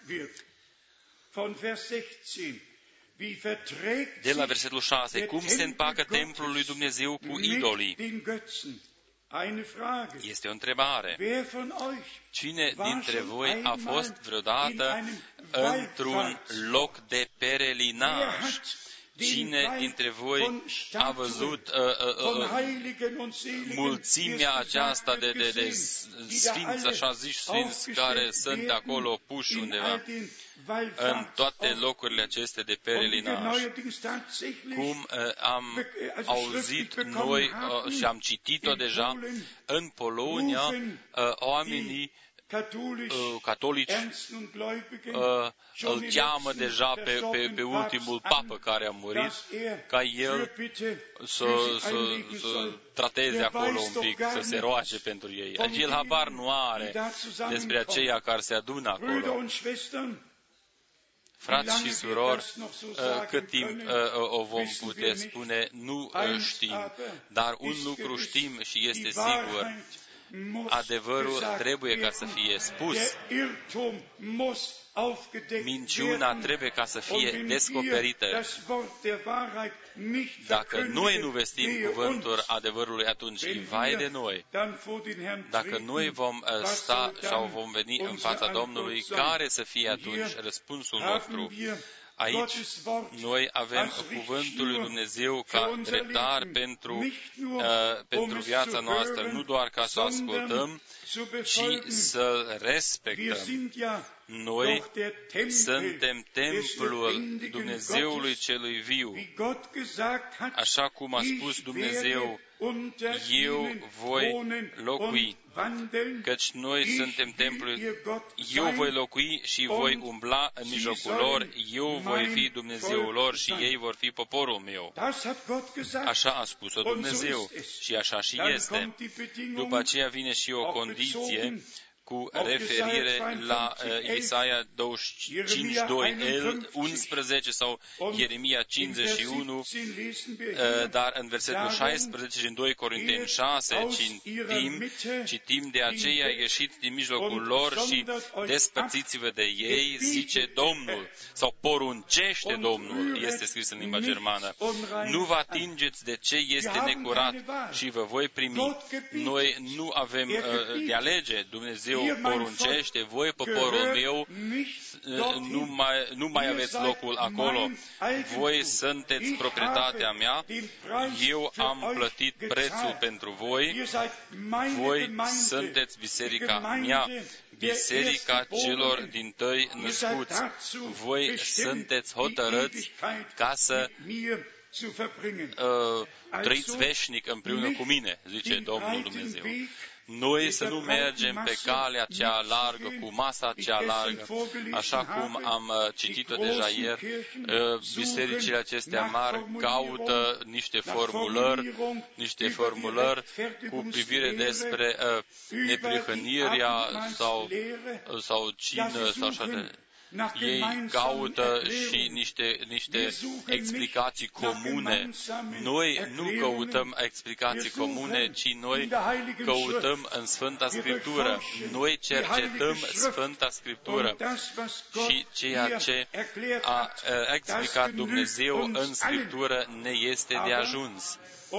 De la versetul șase, cum se împacă templul lui Dumnezeu cu idolii? Este o întrebare. Cine dintre voi a fost vreodată într-un loc de perelinaj? Cine dintre voi a văzut uh, uh, uh, mulțimea aceasta de, de, de sfinți, așa zici, sfinți, care sunt acolo puși undeva în toate locurile acestea de perelinaj? Cum uh, am auzit noi uh, și am citit-o deja, în Polonia, uh, oamenii Uh, catolici uh, îl cheamă deja pe, pe, pe ultimul papă care a murit, ca el să, să, să trateze acolo un pic, să se roage pentru ei. El habar nu are despre aceia care se adună acolo. Frați și surori, cât timp o vom putea spune, nu știm, dar un lucru știm și este sigur, adevărul trebuie ca să fie spus. Minciuna trebuie ca să fie descoperită. Dacă noi nu vestim cuvântul adevărului, atunci vai de noi. Dacă noi vom sta sau vom veni în fața Domnului, care să fie atunci răspunsul nostru? Aici noi avem cuvântul lui Dumnezeu ca dreptar pentru, uh, pentru viața noastră, nu doar ca să o ascultăm, ci să respectăm. Noi suntem templul Dumnezeului celui viu. Așa cum a spus Dumnezeu, eu voi locui, căci noi suntem templul, eu voi locui și voi umbla în mijlocul lor, eu voi fi Dumnezeul lor și ei vor fi poporul meu. Așa a spus-o Dumnezeu și așa și este. După aceea vine și o condiție cu referire la uh, Isaia douăzeci și cinci, doi, unsprezece sau Ieremia cincizeci și unu, uh, dar în versetul șaisprezece și în doi Corinteni șase citim, citim, de aceea ieșit din mijlocul lor și despărțiți-vă de ei, zice Domnul, sau poruncește Domnul, este scris în limba germană, nu vă atingeți de ce este necurat și vă voi primi. Noi nu avem uh, de alege, Dumnezeu poruncește, voi, poporul meu, nu mai, nu mai aveți locul acolo, voi sunteți proprietatea mea, eu am plătit prețul pentru voi, voi sunteți biserica mea, biserica celor dintâi născuți, voi sunteți hotărâți ca să uh, trăiți veșnic împreună cu mine, zice Domnul Dumnezeu. Noi să nu mergem pe calea cea largă, cu masa cea largă, așa cum am citit-o deja ieri, bisericile acestea mari caută niște formulări, niște formulări cu privire despre neprihănirea sau, sau cină sau așa de... Ei caută și niște, niște explicații comune. Noi nu căutăm explicații comune, ci noi căutăm în Sfânta Scriptură. Noi cercetăm Sfânta Scriptură și ceea ce a explicat Dumnezeu în Scriptură ne este de ajuns.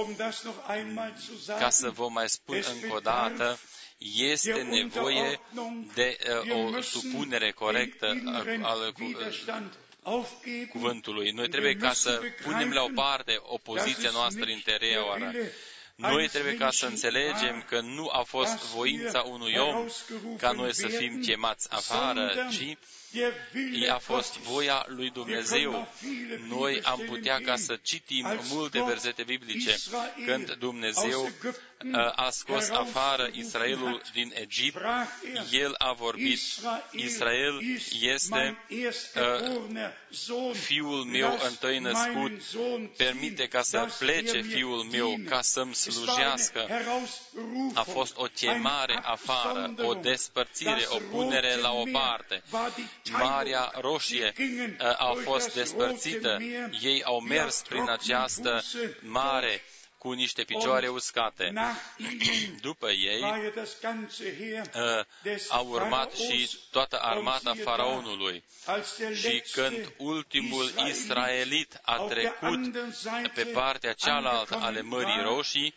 Ca să vă mai spun încă o dată, este nevoie de uh, o supunere corectă al uh, cuvântului. Noi trebuie ca să punem la o parte opoziția noastră interioară. Noi trebuie ca să înțelegem că nu a fost voința unui om ca noi să fim chemați afară, ci a fost voia lui Dumnezeu. Noi am putea ca să citim multe versete biblice când Dumnezeu a scos afară Israelul din Egipt, El a vorbit, Israel este uh, fiul meu întâi născut, permite ca să plece fiul meu, ca să-mi slujească. A fost o chemare afară, o despărțire, o punere la o parte. Marea Roșie uh, a fost despărțită, ei au mers prin această mare cu niște picioare uscate. După ei uh, a urmat și toată armata faraonului. Și când ultimul israelit a trecut pe partea cealaltă ale Mării Roșii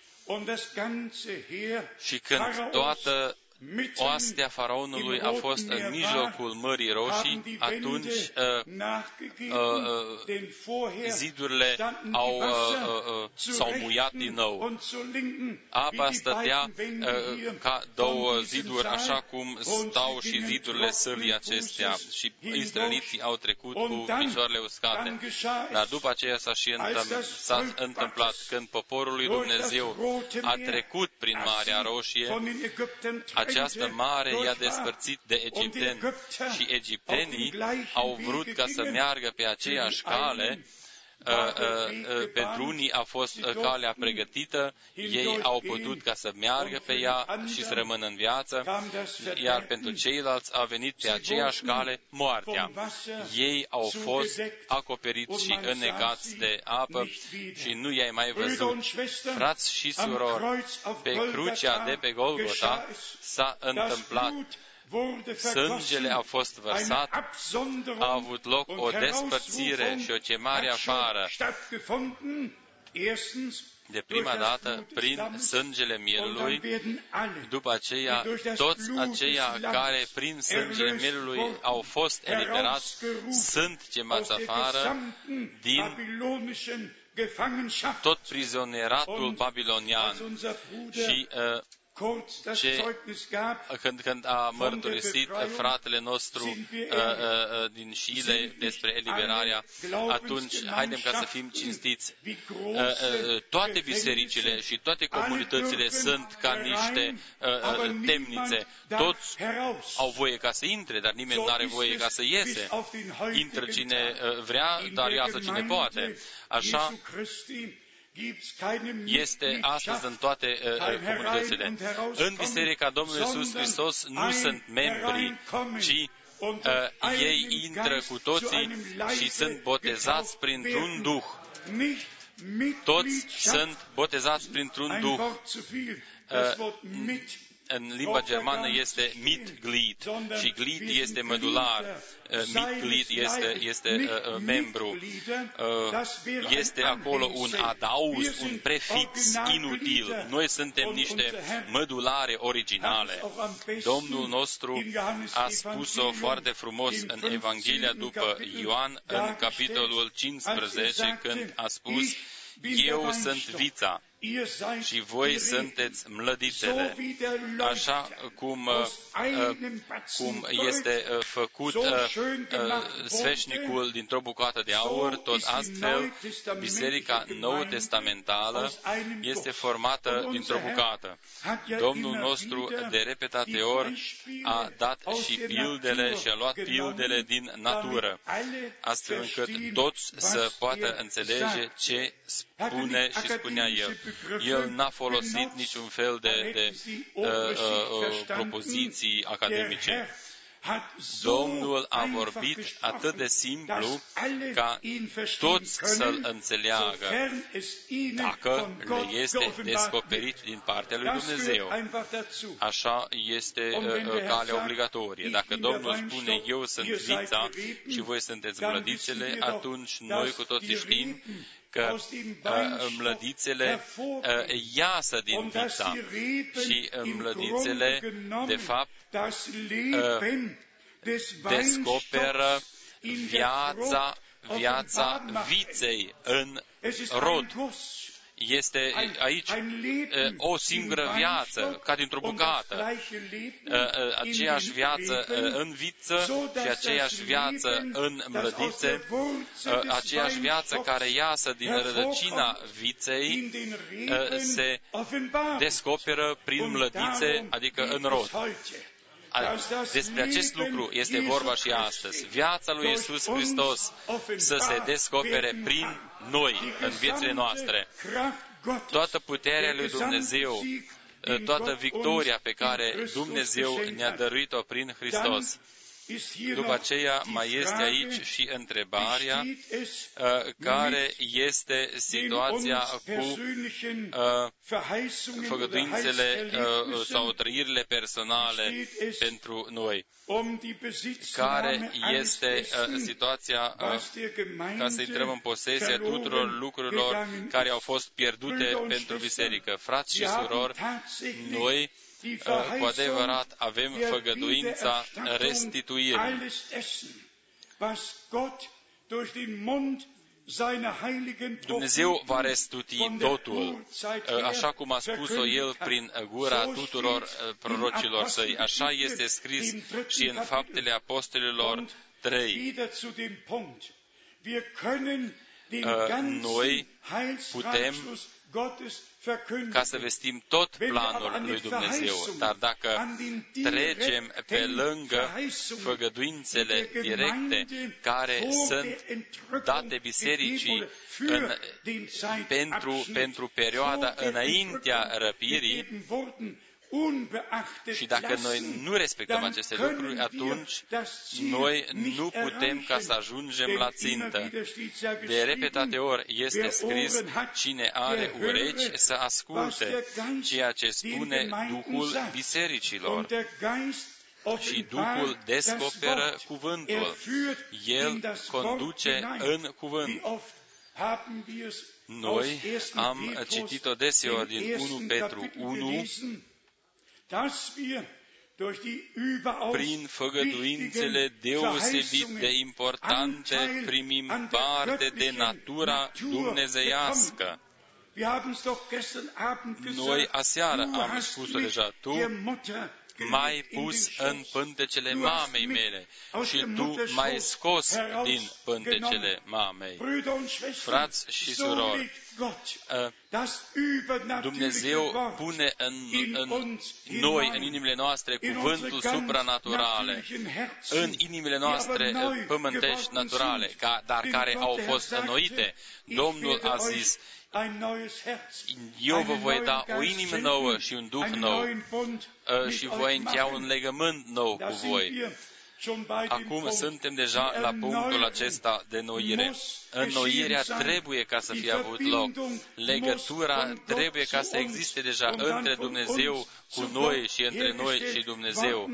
și când toată oastea faraonului a fost în mijlocul Mării Roșii, atunci uh, uh, zidurile au, uh, uh, s-au muiat din nou. Apa stătea uh, ca două ziduri, așa cum stau și zidurile sălii acestea. Și israeliții au trecut cu picioarele uscate. Dar după aceea s-a și s-a întâmplat când poporul lui Dumnezeu a trecut prin Marea Roșie, această mare i-a despărțit de egipteni și egiptenii au vrut ca să meargă pe aceeași cale. Uh, uh, pentru unii a fost uh, calea pregătită, ei au putut ca să meargă pe ea și să rămână în viață, iar pentru ceilalți a venit pe aceeași cale moartea. Ei au fost acoperiți și înnecați de apă și nu i-ai mai văzut. Frați și surori, pe crucea de pe Golgota s-a întâmplat. Sângele a fost vărsat, a avut loc o despărțire și o chemare afară. de prima dată prin sângele mielului, după aceea toți aceia care prin sângele mielului au fost eliberați sunt chemați afară din tot prizonieratul babilonian. Și uh, ce, când, când a mărturisit fratele nostru uh, uh, din Chile despre eliberarea, atunci haidem ca să fim cinstiți. Uh, uh, toate bisericile și toate comunitățile sunt ca niște uh, temnițe. Toți au voie ca să intre, dar nimeni nu are voie ca să iese. Intră cine uh, vrea, dar iasă cine poate. Așa este astăzi în toate uh, comunitățile. În Biserica Domnului Iisus Hristos nu sunt membri, ci uh, ei intră cu toții și sunt botezați printr-un Duh. Toți sunt botezați printr-un Duh. Uh, în limba germană este Mitglied și Glied este mădular. Mitglied este, este uh, membru. Uh, este acolo un adaus, un prefix inutil. Noi suntem niște mădulare originale. Domnul nostru a spus-o foarte frumos în Evanghelia după Ioan, în capitolul cincisprezece, când a spus: eu sunt vița și voi sunteți mlădițele. Așa cum, uh, cum este uh, făcut uh, uh, sfeșnicul dintr-o bucată de aur, tot astfel Biserica Nou-Testamentală este formată dintr-o bucată. Domnul nostru de repetate ori a dat și pildele și a luat pildele din natură, astfel încât toți să poată înțelege ce spune și spunea El. El n-a folosit niciun fel de, de uh, uh, propoziții academice. Domnul a vorbit atât de simplu ca toți să-L înțeleagă, dacă le este descoperit din partea lui Dumnezeu. Așa este uh, calea obligatorie. Dacă Domnul spune: eu sunt vița și voi sunteți mlădițele, atunci noi cu toții știm că uh, mlădițele uh, iasă din vița și uh, mlădițele, de fapt, uh, descoperă viața, viața viței în rod. Este aici o singură viață, ca dintr-o bucată, aceeași viață în viță și aceeași viață în mlădițe, aceeași viață care iasă din rădăcina viței, se descoperă prin mlădițe, adică în rod. Despre acest lucru este vorba și astăzi. Viața lui Iisus Hristos să se descopere prin noi, în viețile noastre. Toată puterea lui Dumnezeu, toată victoria pe care Dumnezeu ne-a dăruit-o prin Hristos. După aceea mai este aici și întrebarea uh, care este situația cu uh, făgăduințele uh, sau trăirile personale pentru noi. Care este uh, situația uh, ca să intrăm în posesia tuturor lucrurilor care au fost pierdute pentru biserică. Frați și surori, noi cu adevărat avem făgăduința restituirii. Dumnezeu va restitui totul, așa cum a spus-o El prin gura tuturor prorocilor Săi. Așa este scris și în Faptele Apostolilor trei. Noi putem ca să vestim tot planul lui Dumnezeu. Dar dacă trecem pe lângă făgăduințele directe care sunt date bisericii în, pentru, pentru perioada înaintea răpirii, și dacă noi nu respectăm aceste lucruri, atunci noi nu putem ca să ajungem la țintă. De repetate ori este scris: cine are urechi să asculte ceea ce spune Duhul bisericilor. Și Duhul descoperă cuvântul. El conduce în cuvânt. Noi am citit-o deseori din unu Petru unu, prin făgăduințele deosebit de importante primim parte de natura dumnezeiască. Noi aseară am spus-o deja, tu m-ai pus în pântecele mamei mele și tu m-ai scos din pântecele mamei. Frați și surori, Dumnezeu pune în, în noi, în inimile noastre, cuvântul supranaturale, în inimile noastre pământești naturale, ca, dar care au fost înnoite. Domnul a zis, eu vă voi da o inimă nouă și un duh nou și voi încheia un legământ nou cu voi. Acum suntem deja la punctul acesta de înnoire. Înnoirea trebuie ca să fie avut loc. Legătura trebuie ca să existe deja între Dumnezeu cu noi și între noi și Dumnezeu.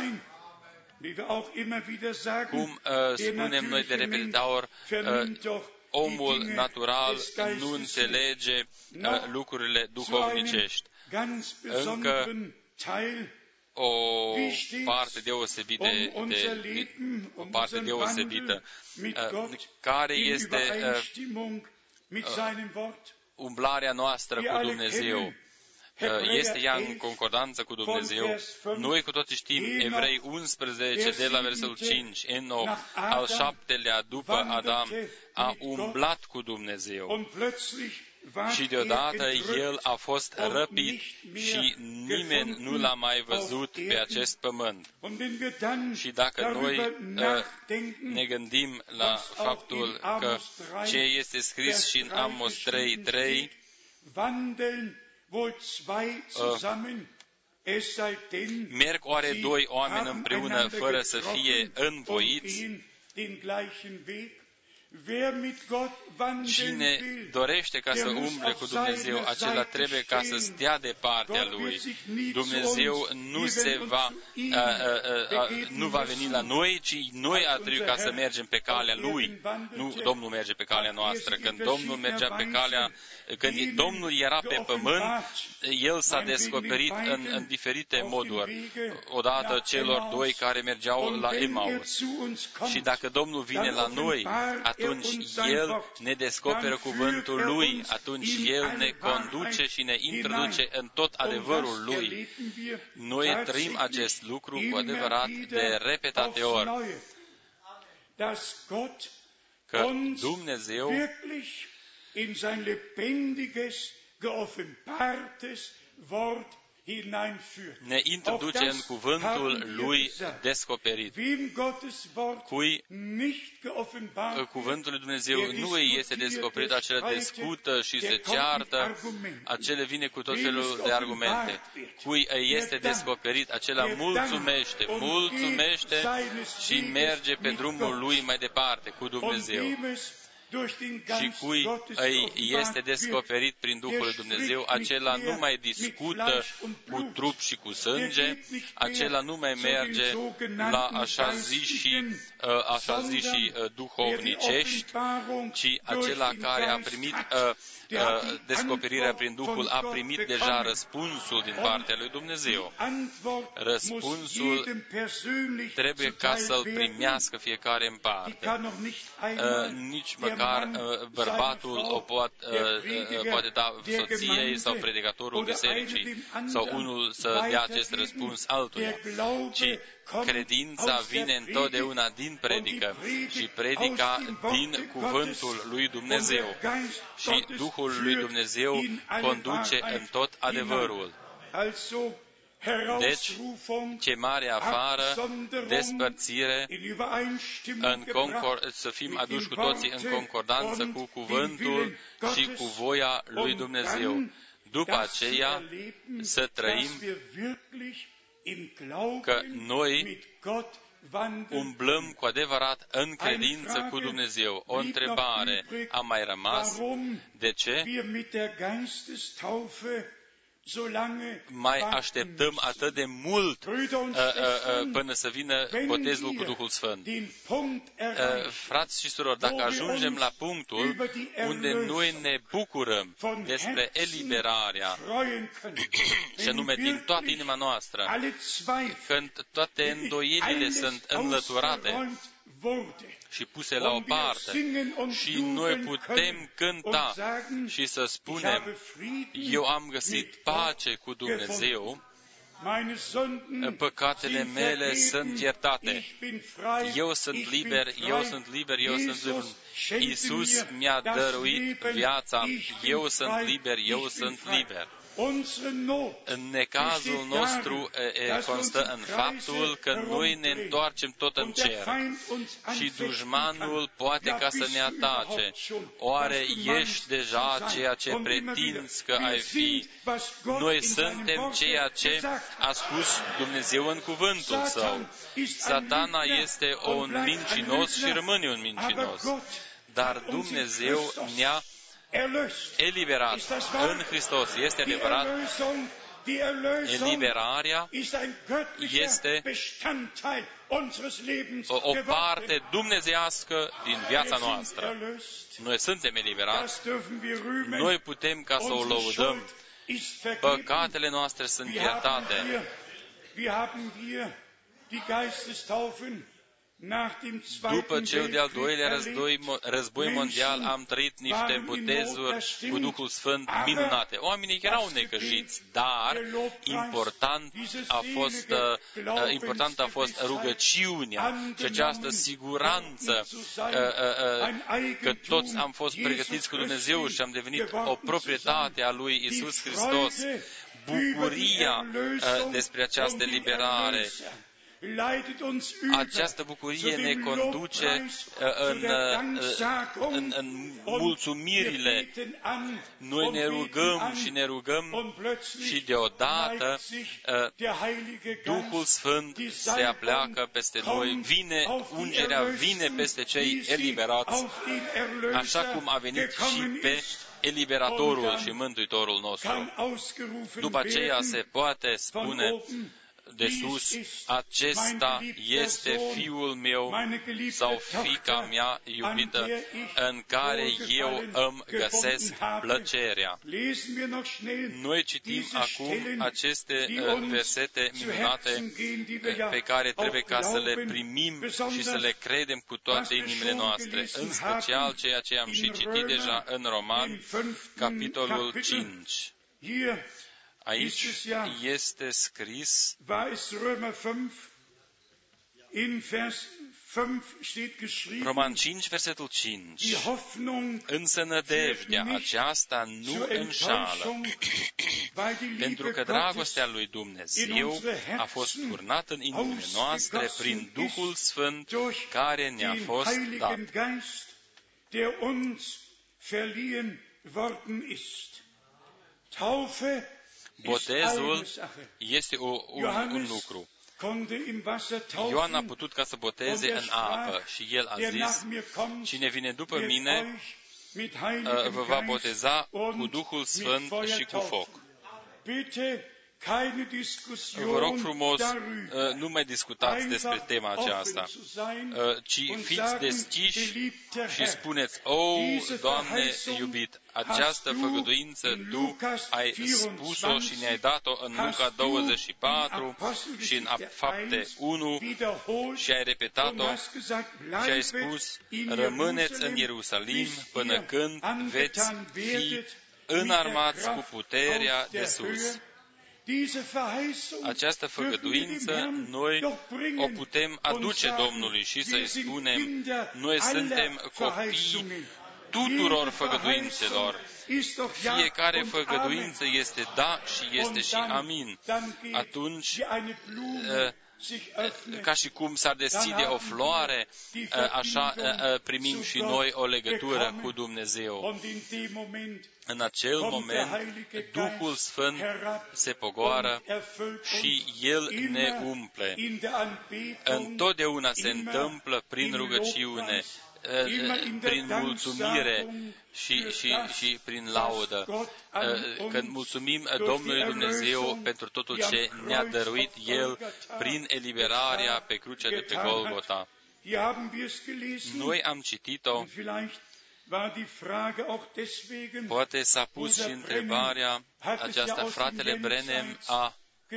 Cum uh, spunem noi de repetate ori, uh, omul natural nu înțelege uh, lucrurile duhovnicești. Încă o parte deosebită, de, de, o parte deosebită, uh, care este uh, uh, umblarea noastră cu Dumnezeu. Este ea în concordanță cu Dumnezeu. Noi cu toții știm, Evrei unsprezece, de la versetul cinci, Enoch, al șaptelea după Adam, a umblat cu Dumnezeu. Și deodată el a fost răpit și nimeni nu l-a mai văzut pe acest pământ. Și dacă noi uh, ne gândim la faptul că ce este scris și în Amos trei trei, merg oare doi oameni împreună fără să fie învoiți? Cine dorește ca să umble cu Dumnezeu, acela trebuie ca să stea de partea Lui. Dumnezeu nu se va, a, a, a, nu va veni la noi, ci noi ar trebui ca să mergem pe calea Lui. Nu Domnul merge pe calea noastră. Când Domnul mergea pe calea, când Domnul era pe pământ, El s-a descoperit în, în diferite moduri. Odată celor doi care mergeau la Emaus. Și dacă Domnul vine la noi, atunci El ne descoperă cuvântul Lui, atunci El ne conduce și ne introduce în tot adevărul Lui. Noi trăim acest lucru cu adevărat de repetate ori, că Dumnezeu ne introduce în cuvântul Lui descoperit. Cui cuvântul lui Dumnezeu nu îi este descoperit, acela discută și se ceartă, acela vine cu tot felul de argumente. Cui îi este descoperit, acela mulțumește, mulțumește și merge pe drumul lui mai departe cu Dumnezeu. Și cui îi este descoperit prin Duhul lui Dumnezeu, acela nu mai discută cu trup și cu sânge, acela nu mai merge la așa zi și, așa zi și duhovnicești, ci acela care a primit descoperirea prin Duhul a primit deja răspunsul din partea lui Dumnezeu. Răspunsul trebuie ca să-l primească fiecare în parte. Nici măcar bărbatul o poate, poate da soției sau predicatorul bisericii sau unul să dea acest răspuns altuia, ci credința vine întotdeauna din predică și predica din cuvântul lui Dumnezeu. Și Duhul lui Dumnezeu conduce în tot adevărul. Deci, chemarea afară, despărțire, în concor- să fim aduși cu toții în concordanță cu cuvântul și cu voia lui Dumnezeu. După aceea, să trăim că noi umblăm cu adevărat în credință cu Dumnezeu. O întrebare a mai rămas. De ce mai așteptăm atât de mult uh, uh, uh, până să vină botezul cu Duhul Sfânt. Uh, frați și surori, dacă ajungem la punctul unde noi ne bucurăm despre eliberarea, și anume din toată inima noastră, când toate îndoielile sunt înlăturate și puse la o parte și noi putem cânta și să spunem: eu am găsit pace cu Dumnezeu, păcatele mele sunt iertate, eu sunt liber, eu sunt liber, eu sunt liber. Iisus mi-a dăruit viața, eu sunt liber, eu sunt liber. În necazul nostru e, constă în faptul că noi ne întoarcem tot în cer și dușmanul poate ca să ne atace. Oare ești deja ceea ce pretinzi că ai fi? Noi suntem ceea ce a spus Dumnezeu în cuvântul Său. Satana este un mincinos și rămâne un mincinos. Dar Dumnezeu ne-a eliberat în Hristos. Este adevărat, eliberarea este o, o parte dumnezeiască din viața noastră. Noi suntem eliberați, noi putem ca să o lăudăm. Păcatele noastre sunt iertate. După cel de-al doilea război, război mondial am trăit niște botezuri cu Duhul Sfânt minunate. Oamenii erau necăjiți, dar important a fost, uh, important a fost rugăciunea și această siguranță uh, uh, că toți am fost pregătiți cu Dumnezeu și am devenit o proprietate a lui Iisus Hristos. Bucuria uh, despre această liberare. Această bucurie ne conduce în, în, în mulțumirile. Noi ne rugăm și ne rugăm și deodată Duhul Sfânt se apleacă peste noi, vine, ungerea vine peste cei eliberați, așa cum a venit și pe eliberatorul și mântuitorul nostru. După aceea se poate spune de sus: acesta este Fiul meu sau fiica mea iubită, în care eu îmi găsesc plăcerea. Noi citim acum aceste versete minunate pe care trebuie ca să le primim și să le credem cu toate inimile noastre, în special ceea ce am și citit deja în Roman, capitolul cinci. Aici este scris, Roman cinci, versetul cinci, însă nădejdea aceasta nu înșală, pentru că dragostea lui Dumnezeu a fost turnată în inimile noastre prin Duhul Sfânt care ne-a fost dat. Botezul este o, un, un lucru. Ioan a putut ca să boteze în apă și el a zis: cine vine după mine vă va boteza cu Duhul Sfânt și cu foc. Vă rog frumos, nu mai discutați despre tema aceasta, ci fiți deschiși și spuneți: o, Doamne iubit, această făgăduință Tu ai spus-o și ne-ai dat-o în Luca douăzeci și patru și în Fapte unu și ai repetat-o și ai spus: rămâneți în Ierusalim până când veți fi înarmați cu puterea de sus. Această făgăduință noi o putem aduce Domnului și să-i spunem: noi suntem copii tuturor făgăduințelor. Fiecare făgăduință este da și este și amin. Atunci, ca și cum s-ar deschide o floare, așa primim și noi o legătură cu Dumnezeu. În acel moment, Duhul Sfânt se pogoară și El ne umple. Întotdeauna se întâmplă prin rugăciune, prin mulțumire și, și, și prin laudă. Când mulțumim Domnului Dumnezeu pentru totul ce ne-a dăruit El prin eliberarea pe crucea de pe Golgota. Noi am citit-o. Poate s-a pus și întrebarea aceasta, fratele Branham a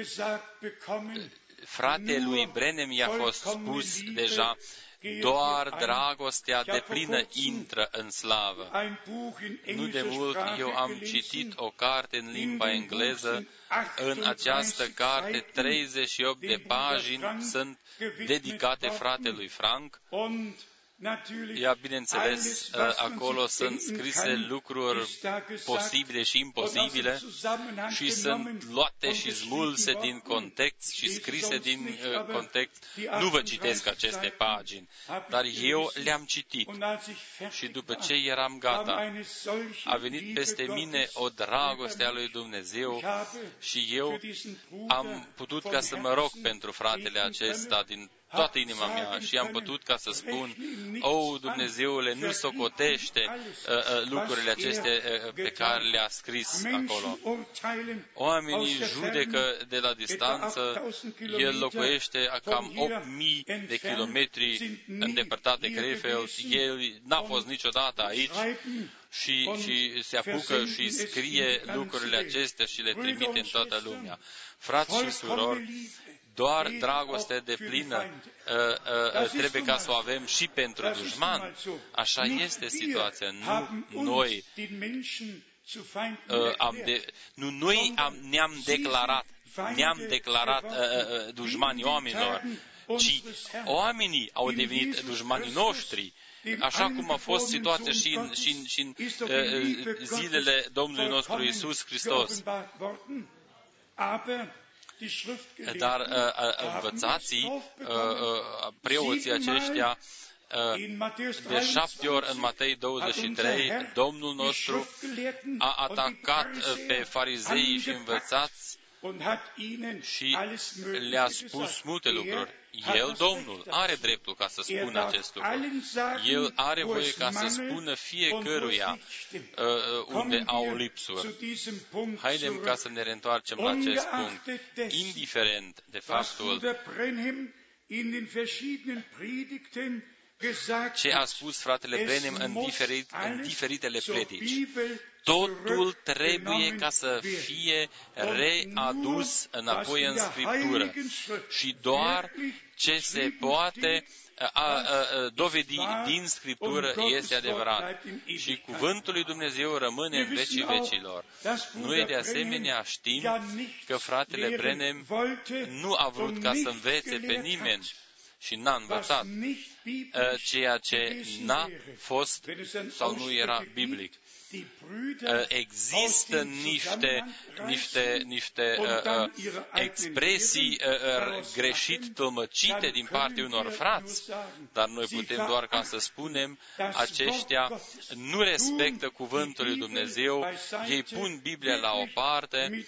fratelui Branham i-a fost spus deja, doar dragostea deplină intră în slavă. Nu de mult eu am citit o carte în limba engleză. În această carte treizeci și opt de pagini sunt dedicate fratelui Frank. Iar, bineînțeles, acolo sunt scrise lucruri posibile și imposibile și sunt luate și smulse din context și scrise din context. Nu vă citesc aceste pagini, dar eu le-am citit și după ce eram gata, a venit peste mine o dragoste a lui Dumnezeu și eu am putut ca să mă rog pentru fratele acesta din toată inima mea și am putut ca să spun, o, Dumnezeule, nu socotește uh, uh, lucrurile acestea uh, pe care le-a scris acolo. Oamenii judecă de la distanță, El locuiește cam opt mii de kilometri îndepărtat de Krefeld, El n-a fost niciodată aici și, și se apucă și scrie lucrurile acestea și le trimite în toată lumea. Frați și surori, doar dragoste de plină uh, uh, trebuie ca să o avem și pentru dușman. Așa este situația. Nu noi, uh, am de, nu noi am, ne-am declarat, ne-am declarat uh, uh, dușmanii oamenilor, ci oamenii au devenit dușmanii noștri. Așa cum a fost situația și în, și în, și în uh, zilele Domnului nostru Iisus Hristos. Dar uh, învățații, uh, uh, preoții aceștia, uh, de șapte ori în Matei douăzeci și trei, Domnul nostru a atacat pe farizei și învățați și le-a spus multe lucruri. El, Domnul, are dreptul ca să spună acest lucru. El are voie ca să spună fiecăruia uh, unde au lipsuri. Haidem ca să ne reîntoarcem la acest punct. Indiferent de faptul ce a spus fratele Branham în, diferit, în diferitele predici. Totul trebuie ca să fie readus înapoi în Scriptură și doar ce se poate a, a, a, dovedi din Scriptură este adevărat. Și cuvântul lui Dumnezeu rămâne în vecii vecilor. Noi de asemenea știm că fratele Branham nu a vrut ca să învețe pe nimeni și n-a învățat ceea ce n-a fost sau nu era biblic. Există niște, niște, niște uh, expresii uh, greșit tălmăcite din partea unor frați, dar noi putem doar ca să spunem, aceștia nu respectă cuvântul lui Dumnezeu, ei pun Biblia la o parte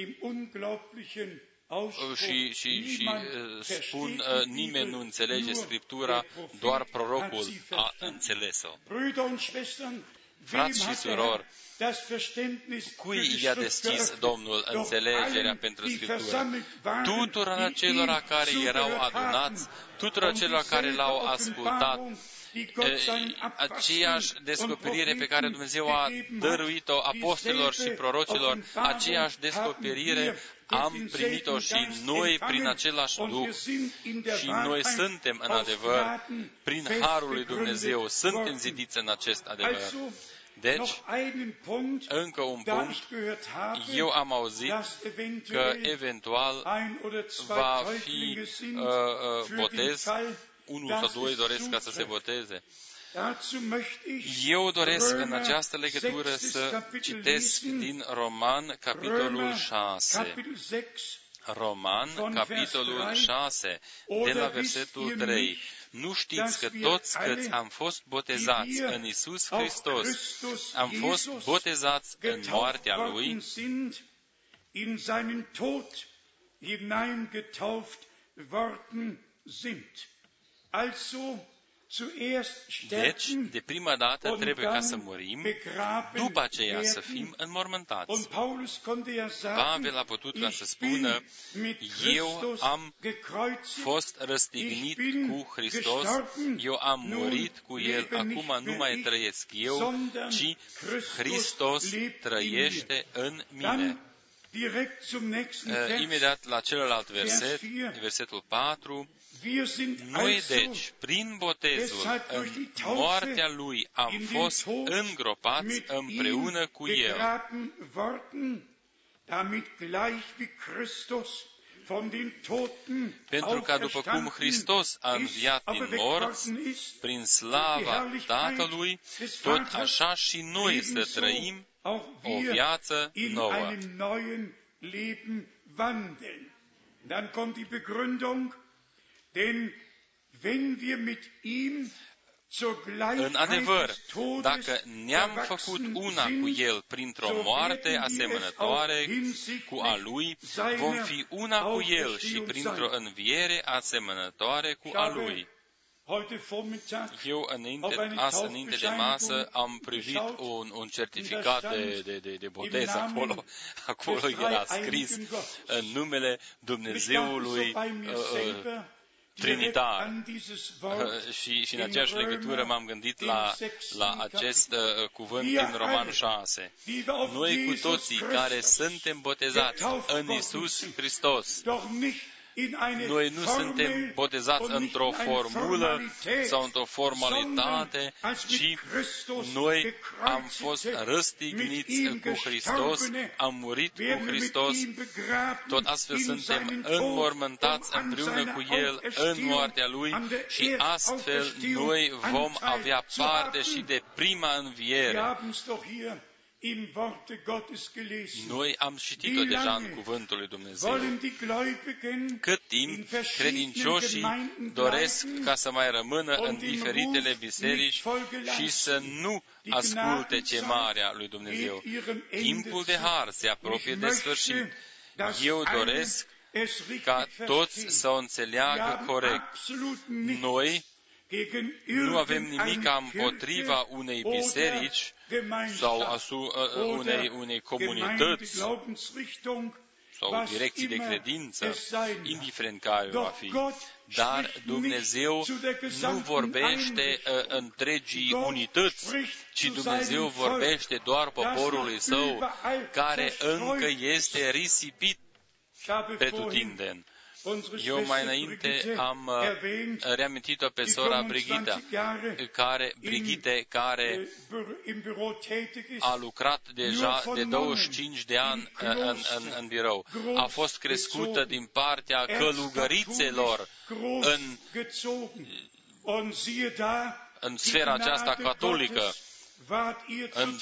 și, și, și uh, spun, uh, nimeni nu înțelege Scriptura, doar prorocul a înțeles-o. Frați și surori, cui i-a deschis Domnul înțelegerea pentru Scriptură? Tuturor celor care erau adunați, tuturor celor care l-au ascultat, aceeași descoperire pe care Dumnezeu a dăruit-o apostolilor și prorocilor, aceeași descoperire am primit-o și noi prin același Duh. Și noi suntem, în adevăr, prin Harul lui Dumnezeu, suntem zidiți în acest adevăr. Deci, încă un punct, eu am auzit că eventual va fi uh, uh, botez, unul sau doi doresc ca să se boteze. Eu doresc în această legătură să citesc din Roman, capitolul șase. Roman, capitolul șase, de la versetul trei. Nu știți că toți câți am fost botezați în Iisus Hristos, am fost botezați în moartea Lui? In seinen Tod hineingetauft worden sind. Also deci, de prima dată trebuie ca să murim, după aceea să fim înmormântați. Pavel a putut ca să spună, eu am fost răstignit cu Hristos, eu am murit cu El, acum nu mai trăiesc eu, ci Hristos trăiește în mine. Uh, imediat la celălalt verset, versetul patru, noi deci, prin botezul în moartea Lui, am fost îngropați împreună cu El, pentru ca după cum Hristos a înviat din morți, prin slava Tatălui, tot așa și noi să trăim o viață nouă. Dann kommt die Begründung, denn wenn wir mit ihm zur În adevăr, dacă ne-am făcut una cu El printr-o moarte asemănătoare cu a Lui, vom fi una cu El și printr-o înviere asemănătoare cu a Lui. Eu, înainte, azi, înainte de masă, am privit un, un certificat de, de, de, de botez acolo. Acolo era scris în numele Dumnezeului uh, Trinitar. Uh, și, și în aceeași legătură m-am gândit la, la acest uh, cuvânt din Roman șase. Noi cu toții care suntem botezați în Iisus Hristos, noi nu suntem botezați într-o formulă sau într-o formalitate, ci noi am fost răstigniți cu Hristos, am murit cu Hristos, tot astfel suntem înmormântați împreună cu El în moartea Lui și astfel noi vom avea parte și de prima înviere. Noi am citit-o deja în Cuvântul lui Dumnezeu. Cât timp credincioșii doresc ca să mai rămână în diferitele biserici și să nu asculte chemarea lui Dumnezeu. Timpul de har se apropie de sfârșit. Eu doresc ca toți să o înțeleagă corect. Noi nu avem nimic împotriva unei biserici sau asu, unei, unei comunități sau direcții de credință, indiferent care va fi. Dar Dumnezeu nu vorbește uh, întregii unități, ci Dumnezeu vorbește doar poporului Său, care încă este risipit pretutindeni. Eu mai înainte am uh, reamintit-o pe sora Brigitte, care, Brigitte, care a lucrat deja de douăzeci și cinci de ani uh, în, în, în birou. A fost crescută din partea călugărițelor în, în sfera aceasta catolică. În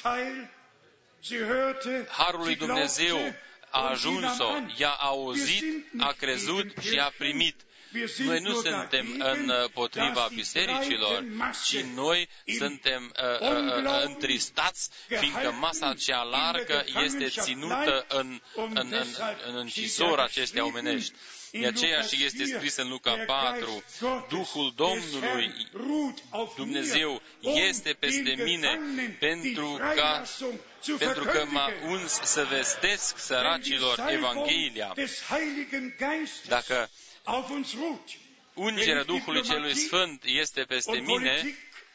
Harul lui Dumnezeu a ajuns-o, i-a auzit, a crezut și a primit. Noi nu suntem împotriva bisericilor, ci noi suntem uh, uh, întristați, fiindcă masa cea largă este ținută în, în, în, în închisori acestea omenești. De aceea și este scris în Luca patru, Duhul Domnului Dumnezeu este peste mine pentru, ca, pentru că m-a uns să vestesc săracilor Evanghelia. Dacă ungerea Duhului Celui Sfânt este peste mine,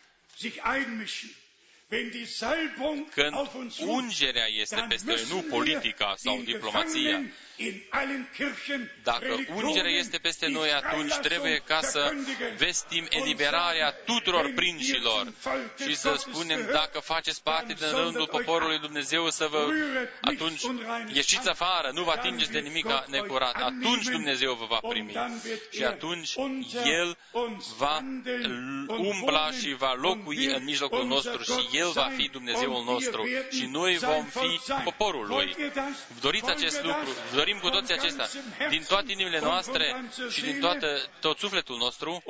când ungerea este peste noi, nu politica sau diplomația, dacă ungerea este peste noi, atunci trebuie ca să vestim eliberarea tuturor prinșilor și să spunem, dacă faceți parte din rândul poporului Dumnezeu, să vă, atunci ieșiți afară, nu vă atingeți de nimic necurat, atunci Dumnezeu vă va primi. Și atunci El va umbla și va locui în mijlocul nostru și El va fi Dumnezeul nostru și noi vom fi poporul Lui. Doriți acest lucru? Dorim cu toții acesta din toate inimile noastre și din toată, tot sufletul nostru.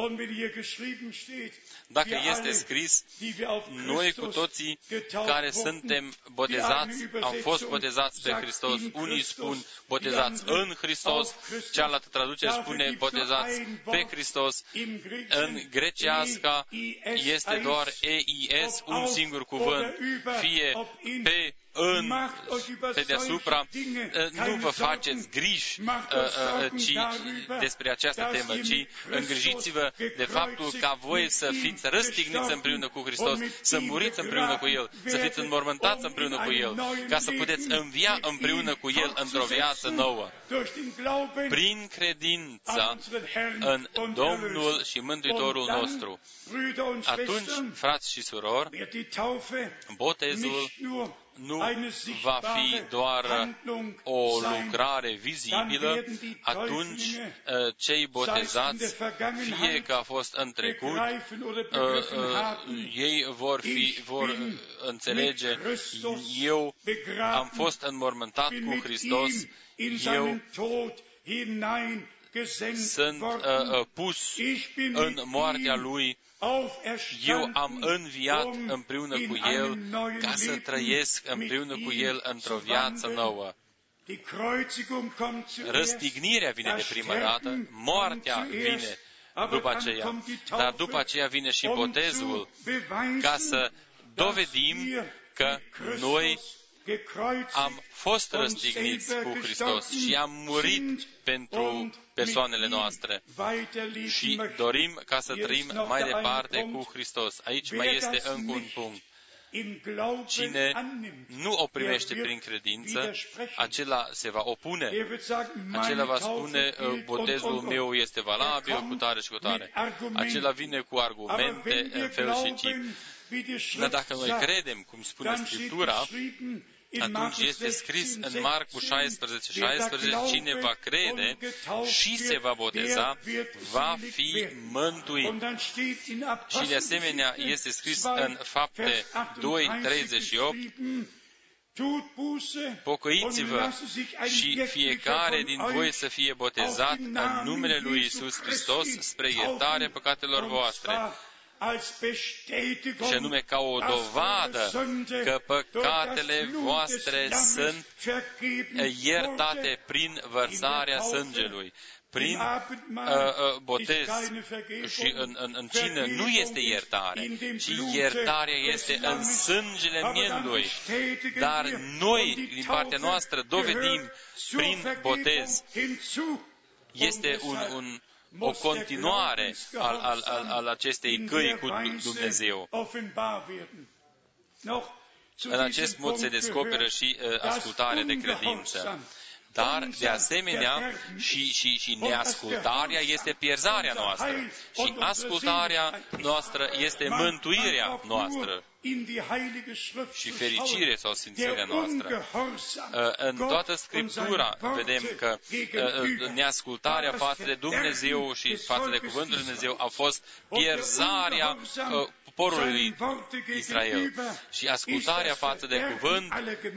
Dacă este scris, noi cu toții care suntem botezați, am fost botezați pe Hristos. Unii spun botezați în Hristos, cealaltă traducere spune botezați pe Hristos. În grecească este doar E I S, un singur cuvânt, fie pe în, pe deasupra, nu vă faceți griji ci despre această temă, ci îngrijiți-vă de faptul ca voi să fiți răstigniți împreună cu Hristos, să muriți împreună cu El, să fiți înmormântați împreună cu El, ca să puteți învia împreună cu El într-o viață nouă. Prin credința în Domnul și Mântuitorul nostru. Atunci, frați și surori, botezul nu va fi doar o lucrare vizibilă, atunci cei botezați, fie că a fost în trecut, ei vor, fi, vor înțelege, eu am fost înmormântat cu Hristos, eu sunt uh, pus în moartea Lui, eu am înviat împreună cu El ca să trăiesc împreună cu El într-o viață nouă. Răstignirea vine de prima dată, moartea vine după aceea, dar după aceea vine și botezul, ca să dovedim că noi am fost răstigniți cu Hristos și am murit pentru persoanele noastre și dorim ca să trăim mai departe cu Hristos. Aici mai este încă un punct. Cine nu o primește prin credință, acela se va opune. Acela va spune, botezul meu este valabil, cu tare și cu tare. Acela vine cu argumente în fel și chip. Dar dacă noi credem, cum spune Scriptura, atunci este scris în Marcu șaisprezece, șaisprezece, cine va crede și se va boteza, va fi mântuit. Și de asemenea este scris în Fapte doi, treizeci și opt, pocăiți-vă și fiecare din voi să fie botezat în numele lui Iisus Hristos spre iertarea păcatelor voastre. Și anume ca o dovadă că păcatele voastre sunt iertate prin vărsarea sângelui. Prin uh, uh, botez și în, în, în cină nu este iertare, ci iertarea este în sângele mielului. Dar noi, din partea noastră, dovedim prin botez. Este un, un o continuare al, al, al, al acestei căi cu Dumnezeu. În acest mod se descoperă și uh, ascultarea de credință. Dar, de asemenea, și, și, și neascultarea este pierzarea noastră. Și ascultarea noastră este mântuirea noastră. Și fericire sau sfințirea noastră. În toată Scriptura vedem că neascultarea față de Dumnezeu și față de Cuvântul Lui Dumnezeu a fost pierzarea poporului Israel. Și ascultarea față de Cuvânt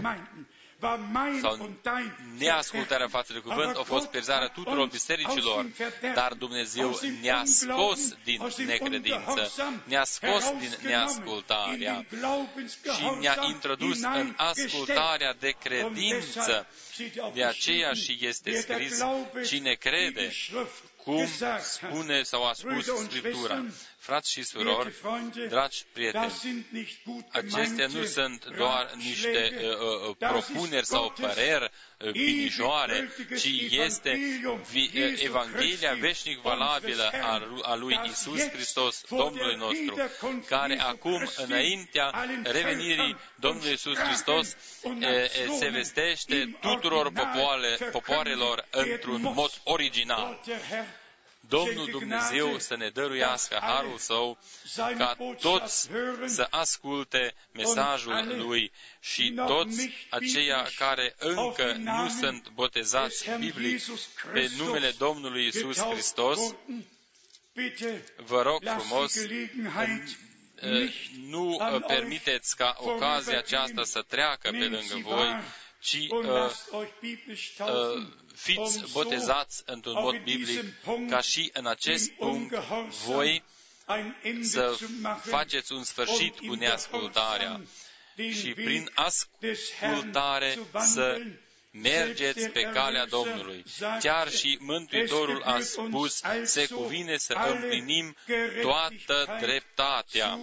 sau neascultarea față de cuvânt a fost pierzarea tuturor bisericilor, dar Dumnezeu ne-a scos din necredință, ne-a scos din neascultarea și ne-a introdus în ascultarea de credință. De aceea și este scris, cine crede, cum spune sau a spus Scriptura. Frați și surori, dragi prieteni, acestea nu sunt doar niște uh, uh, propuneri sau păreri uh, binișoare, ci este vi, uh, Evanghelia veșnic valabilă a, a lui Iisus Hristos, Domnului nostru, care acum, înaintea revenirii Domnului Iisus Hristos, uh, uh, se vestește tuturor popoare, popoarelor într-un mod original. Domnul Dumnezeu să ne dăruiască harul Său ca toți să asculte mesajul Lui și toți aceia care încă nu sunt botezați biblic pe numele Domnului Iisus Hristos, vă rog frumos, nu permiteți ca ocazia aceasta să treacă pe lângă voi, ci uh, uh, fiți botezați într-un mod biblic, ca și în acest punct voi să faceți un sfârșit cu neascultarea și prin ascultare să mergeți pe calea Domnului. Chiar și Mântuitorul a spus, se cuvine să împlinim toată dreptatea.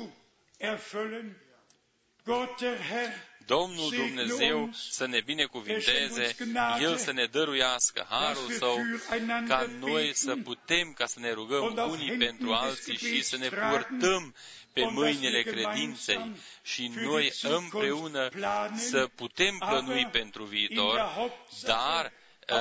Domnul Dumnezeu să ne binecuvinteze, El să ne dăruiască harul Său, ca noi să putem ca să ne rugăm unii pentru alții și să ne purtăm pe mâinile credinței și noi împreună să putem plănui pentru viitor, dar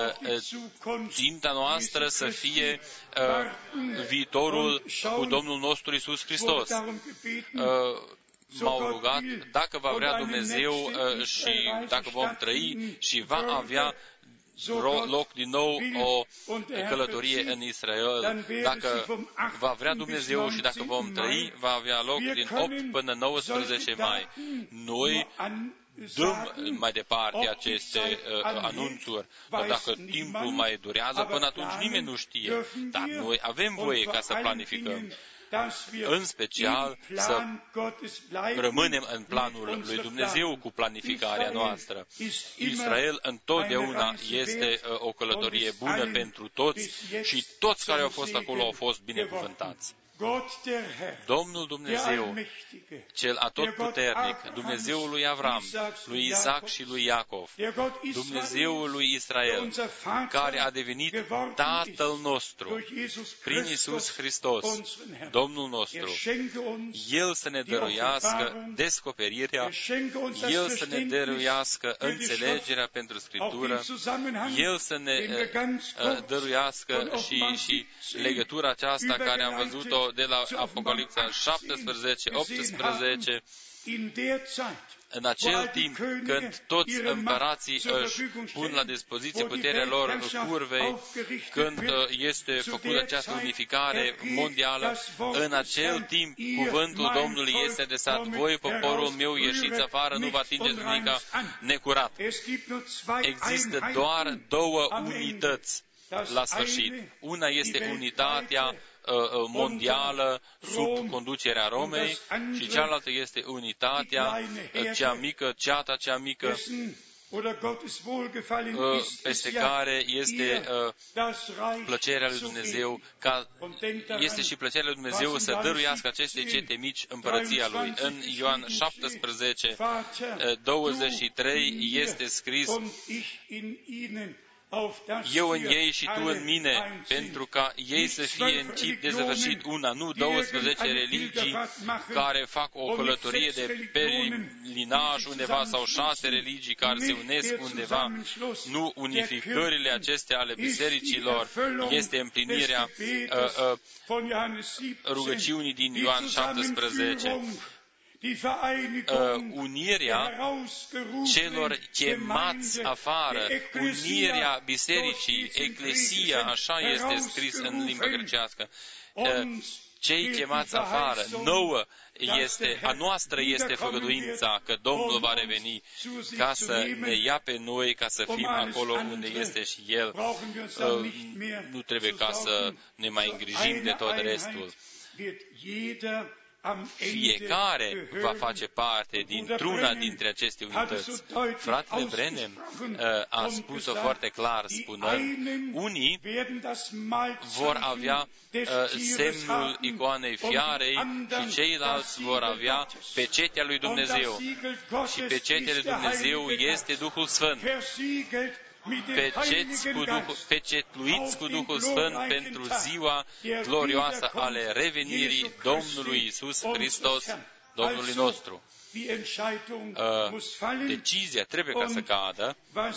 ținta noastră să fie uh, viitorul cu Domnul nostru Iisus Hristos. Uh, m-au rugat, dacă va vrea Dumnezeu uh, și dacă vom trăi și va avea loc din nou o călătorie în Israel, dacă va vrea Dumnezeu și dacă vom trăi, va avea loc din opt până nouăsprezece mai. Noi dăm mai departe aceste uh, anunțuri, dar dacă timpul mai durează, până atunci nimeni nu știe. Dar noi avem voie ca să planificăm. În special să rămânem în planul lui Dumnezeu cu planificarea noastră. Israel întotdeauna este uh, o călătorie bună pentru toți și toți care au fost acolo au fost binecuvântați. Domnul Dumnezeu, Cel Atotputernic, Dumnezeul lui Avram, lui Isaac și lui Iacov, Dumnezeul lui Israel, care a devenit Tatăl nostru prin Iisus Hristos, Domnul nostru, El să ne dăruiască descoperirea, El să ne dăruiască înțelegerea pentru Scriptură, El să ne uh, dăruiască și, și legătura aceasta care am văzut-o de la Apocalipsa șaptesprezece optsprezece, în acel timp când toți împărații își pun la dispoziție puterea lor curvei, când este făcută această unificare mondială, în acel timp cuvântul Domnului este adresat: voi, poporul meu, ieșiți afară, nu vă atingeți nimica necurat. Există doar două unități la sfârșit. Una este unitatea mondială sub conducerea Romei și cealaltă este unitatea cea mică, ceata cea mică, peste care este plăcerea lui Dumnezeu, ca este și plăcerea lui Dumnezeu să dăruiască acestei cete mici împărăția Lui. În Ioan șaptesprezece douăzeci și trei este scris: eu în ei și tu în mine, pentru ca ei să fie în chip desăvârșit una, nu douăsprezece religii care fac o călătorie de pelinaj undeva sau șase religii care se unesc undeva, nu unificările acestea ale bisericilor, este împlinirea uh, uh, rugăciunii din Ioan șaptesprezece. Uh, unirea celor chemați afară, unirea bisericii, eclesia, așa este scris în limba grecească. Uh, cei chemați afară, nouă este, a noastră este făgăduința că Domnul va reveni ca să ne ia pe noi, ca să fim acolo unde este și El. Uh, nu trebuie ca să ne mai îngrijim de tot restul. Fiecare va face parte dintr-una dintre aceste unități. Fratele Branham a spus-o foarte clar, spunând: unii vor avea semnul icoanei fiarei și ceilalți vor avea pecetea lui Dumnezeu. Și pecetea lui Dumnezeu este Duhul Sfânt. Peceți cu Duhul, pecetluiți cu Duhul Sfânt pentru ziua glorioasă ale revenirii Domnului Iisus Hristos, Domnului nostru. Uh, decizia trebuie ca să cadă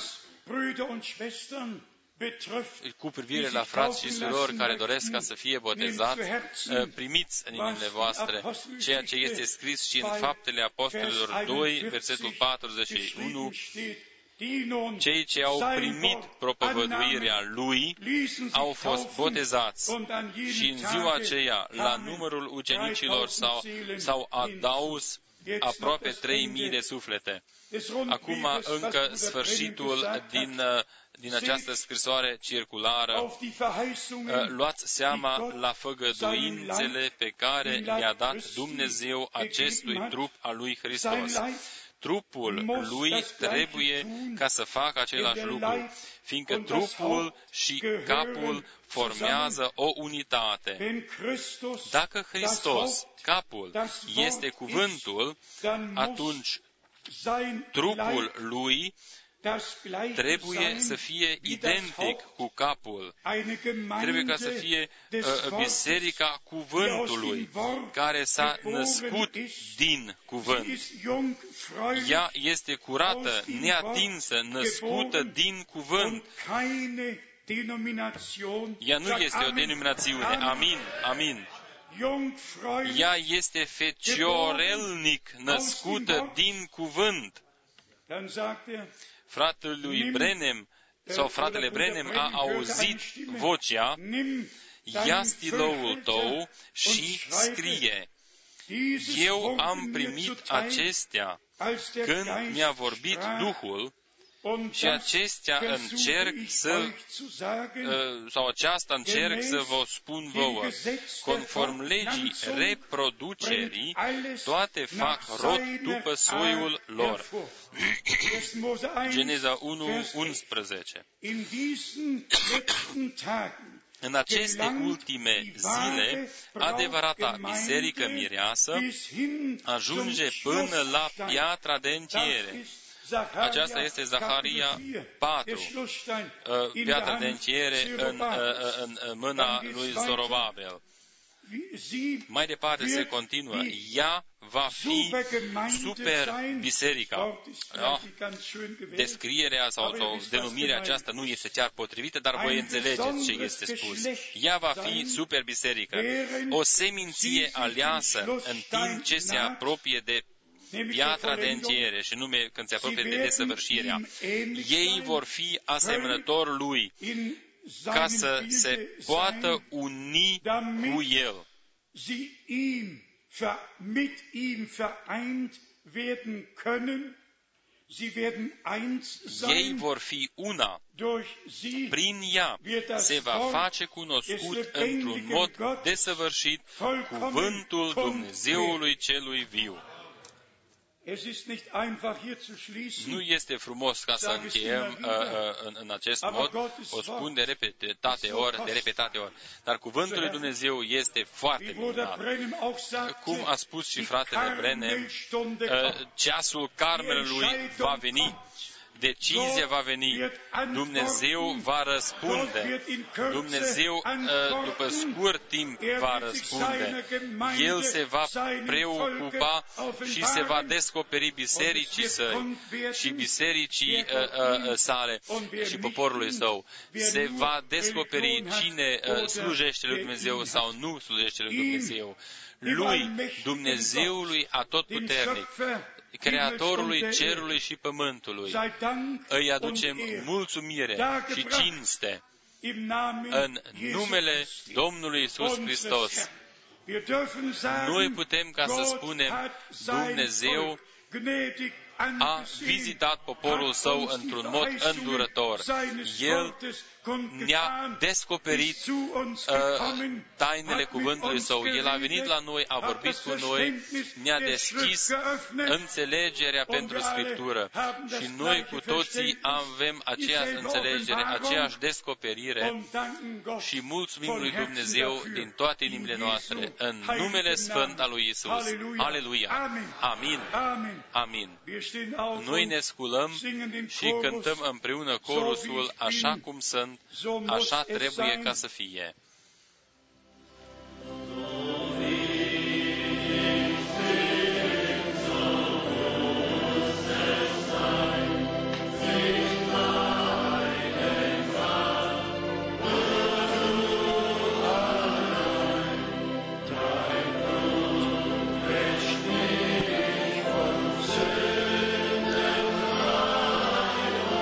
cu privire la frați și surori care doresc ca să fie botezați. Uh, primiți în inimile voastre ceea ce este scris și în Faptele Apostolilor doi, versetul patruzeci și unu, Cei ce au primit propovăduirea Lui au fost botezați și în ziua aceea, la numărul ucenicilor s-au, s-au adaus aproape trei mii de suflete. Acum încă sfârșitul din, din această scrisoare circulară. Luați seama la făgăduințele pe care le-a dat Dumnezeu acestui trup al lui Hristos. Trupul lui trebuie ca să facă același lucru, fiindcă trupul și capul formează o unitate. Dacă Hristos, capul, este cuvântul, atunci trupul lui trebuie să fie identic cu capul. Trebuie ca să fie uh, biserica cuvântului, care s-a născut din cuvânt. Ea este curată, neatinsă, născută din cuvânt. Ea nu este o denominațiune. Amin, amin. Ea este feciorelnic, născută din cuvânt. Fratelui Brenem sau fratele Brenem a auzit vocea, ia stiloul tău și scrie. Eu am primit acestea când mi-a vorbit Duhul și acestea încerc să, sau aceasta încerc să vă spun vouă. Conform legii reproducerii, toate fac rod după soiul lor. Geneza unu, unsprezece. În aceste ultime zile, adevărata biserică mireasă ajunge până la piatra de întiere. Aceasta este Zaharia patru, piatra de întiere în, în, în mâna lui Zorobabel. Mai departe se continuă. Ea va fi super biserica. Da? Descrierea sau, sau denumirea aceasta nu este chiar potrivită, dar voi înțelegeți ce este spus. Ea va fi super biserică. O seminție aleasă în timp ce se apropie de piatra de întiere, și nume când se apropie de desăvârșirea. Ei vor fi asemănători lui, ca să se poată uni cu el. Ei vor fi una. Prin ea se va face cunoscut într-un mod desăvârșit cuvântul Dumnezeului celui viu. Nu este frumos ca să încheiem uh, uh, în, în acest mod, o spun de repetate ori, de repetate ori, dar cuvântul lui Dumnezeu este foarte minunat. Cum a spus și fratele Brenem, uh, ceasul Carmelului va veni. Decizia va veni. Dumnezeu va răspunde. Dumnezeu, după scurt timp, va răspunde. El se va preocupa și se va descoperi bisericii săi și bisericii sale și poporului său. Se va descoperi cine slujește lui Dumnezeu sau nu slujește lui Dumnezeu. Lui, Dumnezeului Atotputernic, Creatorului cerului și pământului, îi aducem mulțumire și cinste în numele Domnului Iisus Hristos. Noi putem ca să spunem, Dumnezeu a vizitat poporul său într-un mod îndurător. El ne-a descoperit uh, tainele cuvântului său. El a venit la noi, a vorbit cu noi, ne-a deschis înțelegerea pentru Scriptură. Și noi cu toții avem aceeași înțelegere, aceeași descoperire și mulțumim lui Dumnezeu din toate inimile noastre, în numele Sfânt al lui Isus. Aleluia! Amin! Amin! Noi ne sculăm și cântăm împreună corusul așa cum sunt, așa trebuie ca să fie. Thank you.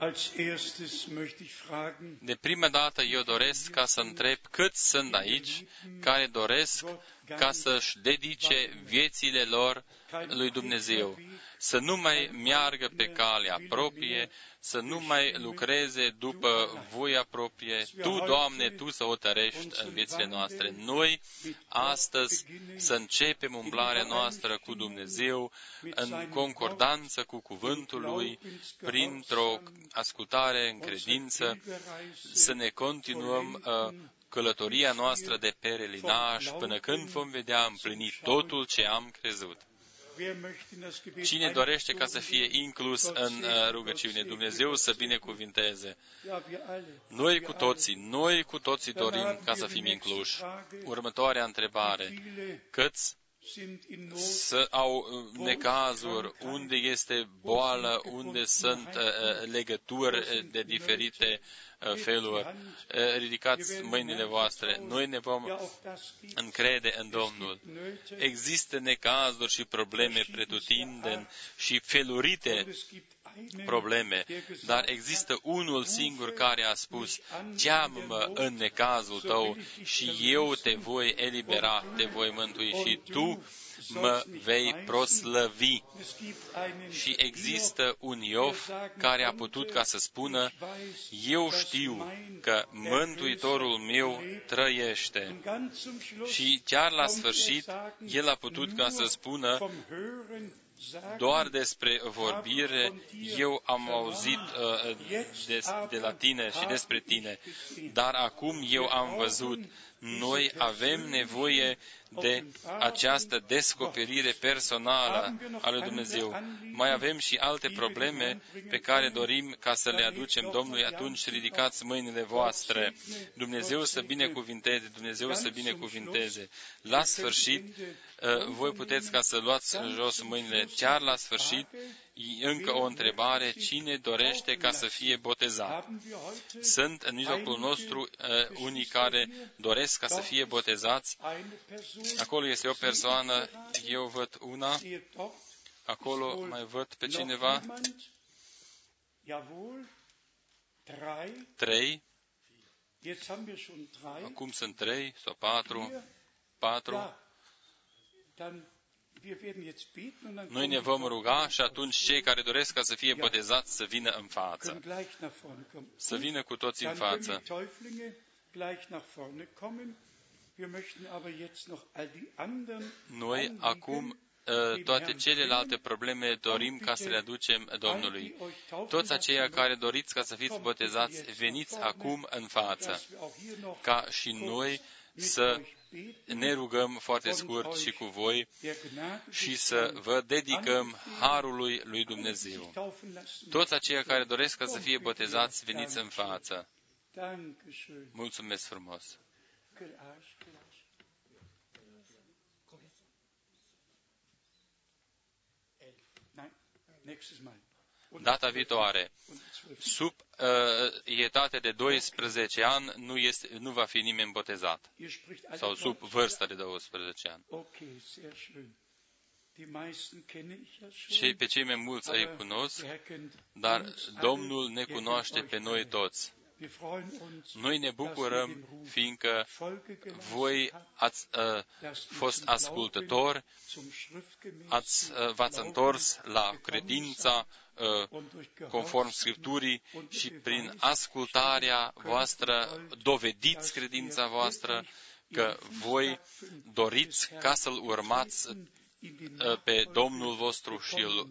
Als erstes möchte ich fragen, De prima dată eu doresc ca să întreb câți sunt aici care doresc ca să-și dedice viețile lor lui Dumnezeu, să nu mai meargă pe calea proprie, să nu mai lucreze după voia proprie. Tu, Doamne, Tu să hotărești în viețile noastre. Noi, astăzi, să începem umblarea noastră cu Dumnezeu în concordanță cu cuvântul Lui, printr-o ascultare în credință, să ne continuăm uh, călătoria noastră de perelinaj până când vom vedea împlinit totul ce am crezut. Cine dorește ca să fie inclus în rugăciune? Dumnezeu să binecuvinteze. Noi cu toții, noi cu toții dorim ca să fim incluși. Următoarea întrebare. Câți să au necazuri, unde este boală, unde sunt legături de diferite feluri? Ridicați mâinile voastre. Noi ne vom încrede în Domnul. Există necazuri și probleme pretutindeni și felurite probleme, dar există unul singur care a spus: cheamă-mă în necazul tău și eu te voi elibera, te voi mântui și tu mă vei proslăvi. Și există un Iov care a putut ca să spună: eu știu că Mântuitorul meu trăiește. Și chiar la sfârșit, el a putut ca să spună: doar despre vorbire eu am auzit uh, de, de la tine și despre tine, dar acum eu am văzut. Noi avem nevoie de această descoperire personală a lui Dumnezeu. Mai avem și alte probleme pe care dorim ca să le aducem Domnului, atunci ridicați mâinile voastre. Dumnezeu să binecuvinteze, Dumnezeu să binecuvinteze. La sfârșit, voi puteți ca să luați jos mâinile. Chiar la sfârșit, încă o întrebare: cine dorește ca să fie botezat? Sunt în mijlocul nostru unii care doresc ca să fie botezați. Acolo este o persoană, eu văd una, acolo mai văd pe cineva, trei, acum sunt trei sau patru, patru. Noi ne vom ruga și atunci cei care doresc ca să fie botezați să vină în față. Să vină cu toții în față. Noi acum toate celelalte probleme dorim ca să le aducem Domnului. Toți aceia care doriți ca să fiți botezați, veniți acum în față, ca și noi să ne rugăm foarte scurt și cu voi și să vă dedicăm harului lui Dumnezeu. Toți aceia care doresc ca să fie botezați, veniți în față. Mulțumesc frumos! Data viitoare, sub uh, etate de doisprezece ani, nu, este, nu va fi nimeni botezat. Sau sub vârsta de doisprezece ani. Cei pe cei mai mulți îi cunosc, dar Domnul ne cunoaște pe noi toți. Noi ne bucurăm fiindcă voi ați uh, fost ascultători, ați, uh, v-ați întors la credința uh, conform Scripturii și prin ascultarea voastră dovediți credința voastră, că voi doriți ca să-L urmați uh, pe Domnul vostru și îl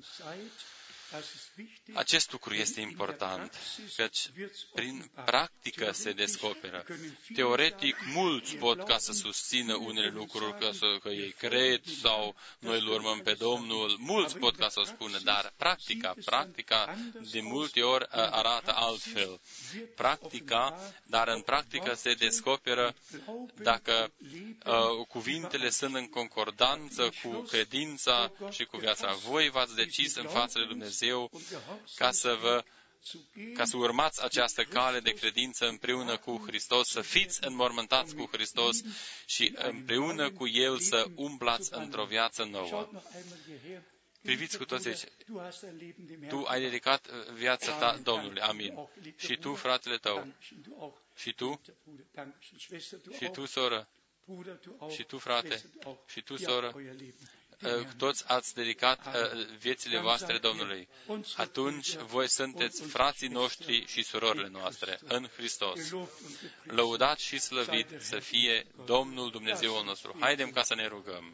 Acest lucru este important, căci prin practică se descoperă. Teoretic, mulți pot ca să susțină unele lucruri, că, să, că ei cred sau noi îl urmăm pe Domnul, mulți pot ca să o spună, dar practica, practica de multe ori arată altfel. Practica, dar în practică se descoperă dacă uh, cuvintele sunt în concordanță cu credința și cu viața. Voi v-ați decis în fața lui Dumnezeu ca să vă ca să urmați această cale de credință împreună cu Hristos, să fiți înmormântați cu Hristos și împreună cu El să umblați într-o viață nouă. Priviți cu toți aici. Tu ai dedicat viața ta Domnului. Amin. Și tu, fratele tău. Și tu. Și tu, soră. Și tu, frate. Și tu, soră. Toți ați dedicat viețile voastre Domnului. Atunci voi sunteți frații noștri și surorile noastre în Hristos. Lăudat și slăvit să fie Domnul Dumnezeul nostru. Haidem ca să ne rugăm.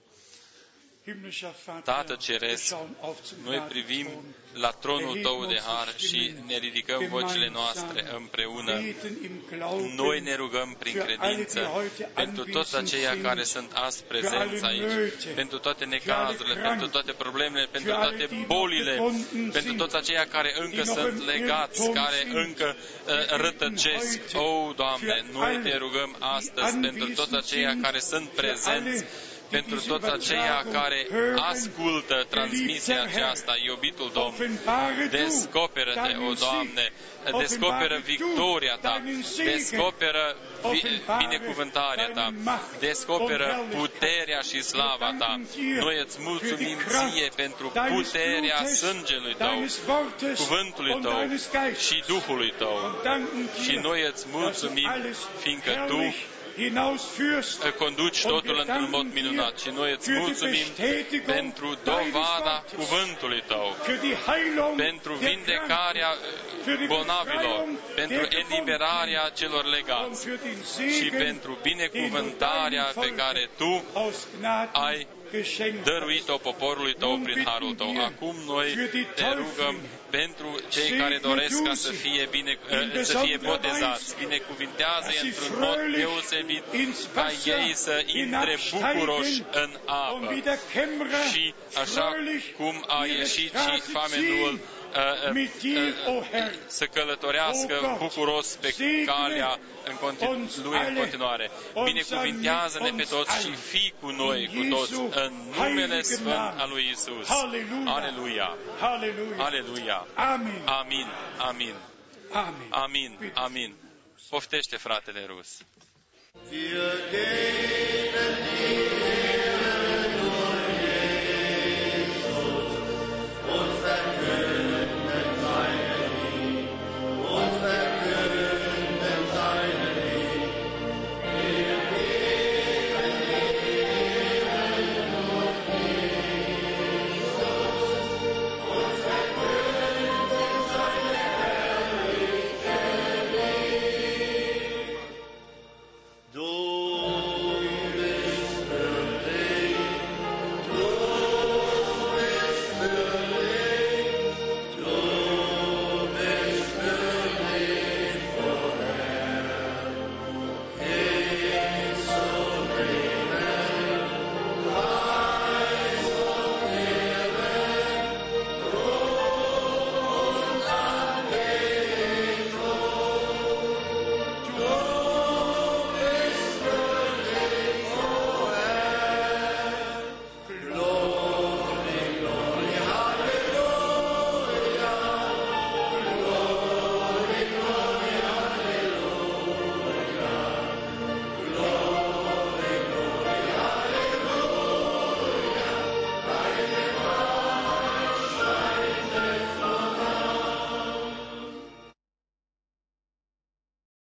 Tată Ceresc, noi privim la tronul Tău de har și ne ridicăm vocile noastre împreună. Noi ne rugăm prin credință pentru toți aceia care sunt azi prezenți aici, pentru toate necazurile, pentru toate problemele, pentru toate bolile, pentru toți aceia care încă sunt legați, care încă uh, rătăcesc. O, Doamne, noi te rugăm astăzi pentru toți aceia care sunt prezenți, pentru toți aceia care ascultă transmisia aceasta, iubitul Domn, descoperă-te, o Doamne, descoperă victoria Ta, descoperă binecuvântarea Ta, descoperă puterea și slava Ta. Noi îți mulțumim Ție pentru puterea sângelui Tău, cuvântului Tău și Duhului Tău. Și noi îți mulțumim, fiindcă Tu conduci totul într-un mod minunat și noi îți mulțumim pentru dovada cuvântului Tău, pentru vindecarea bolnavilor, pentru eliberarea celor legați și pentru binecuvântarea pe care Tu ai dăruit-o poporului Tău prin harul Tău. Acum noi te rugăm pentru cei care doresc ca să fie, bine, să fie botezați. Binecuvintează-i într-un mod deosebit ca ei să intre bucuroși în apă. Și așa cum a ieșit și famenul să călătorească bucuros pe calea în continu- lui în continuare. Binecuvintează-ne pe toți și fii cu noi, cu toți, în numele Sfânt al lui Iisus. Aleluia! Aleluia! Amin! Amin! Amin! Amin! Amin! Poftește, fratele Rus! Wir geben dir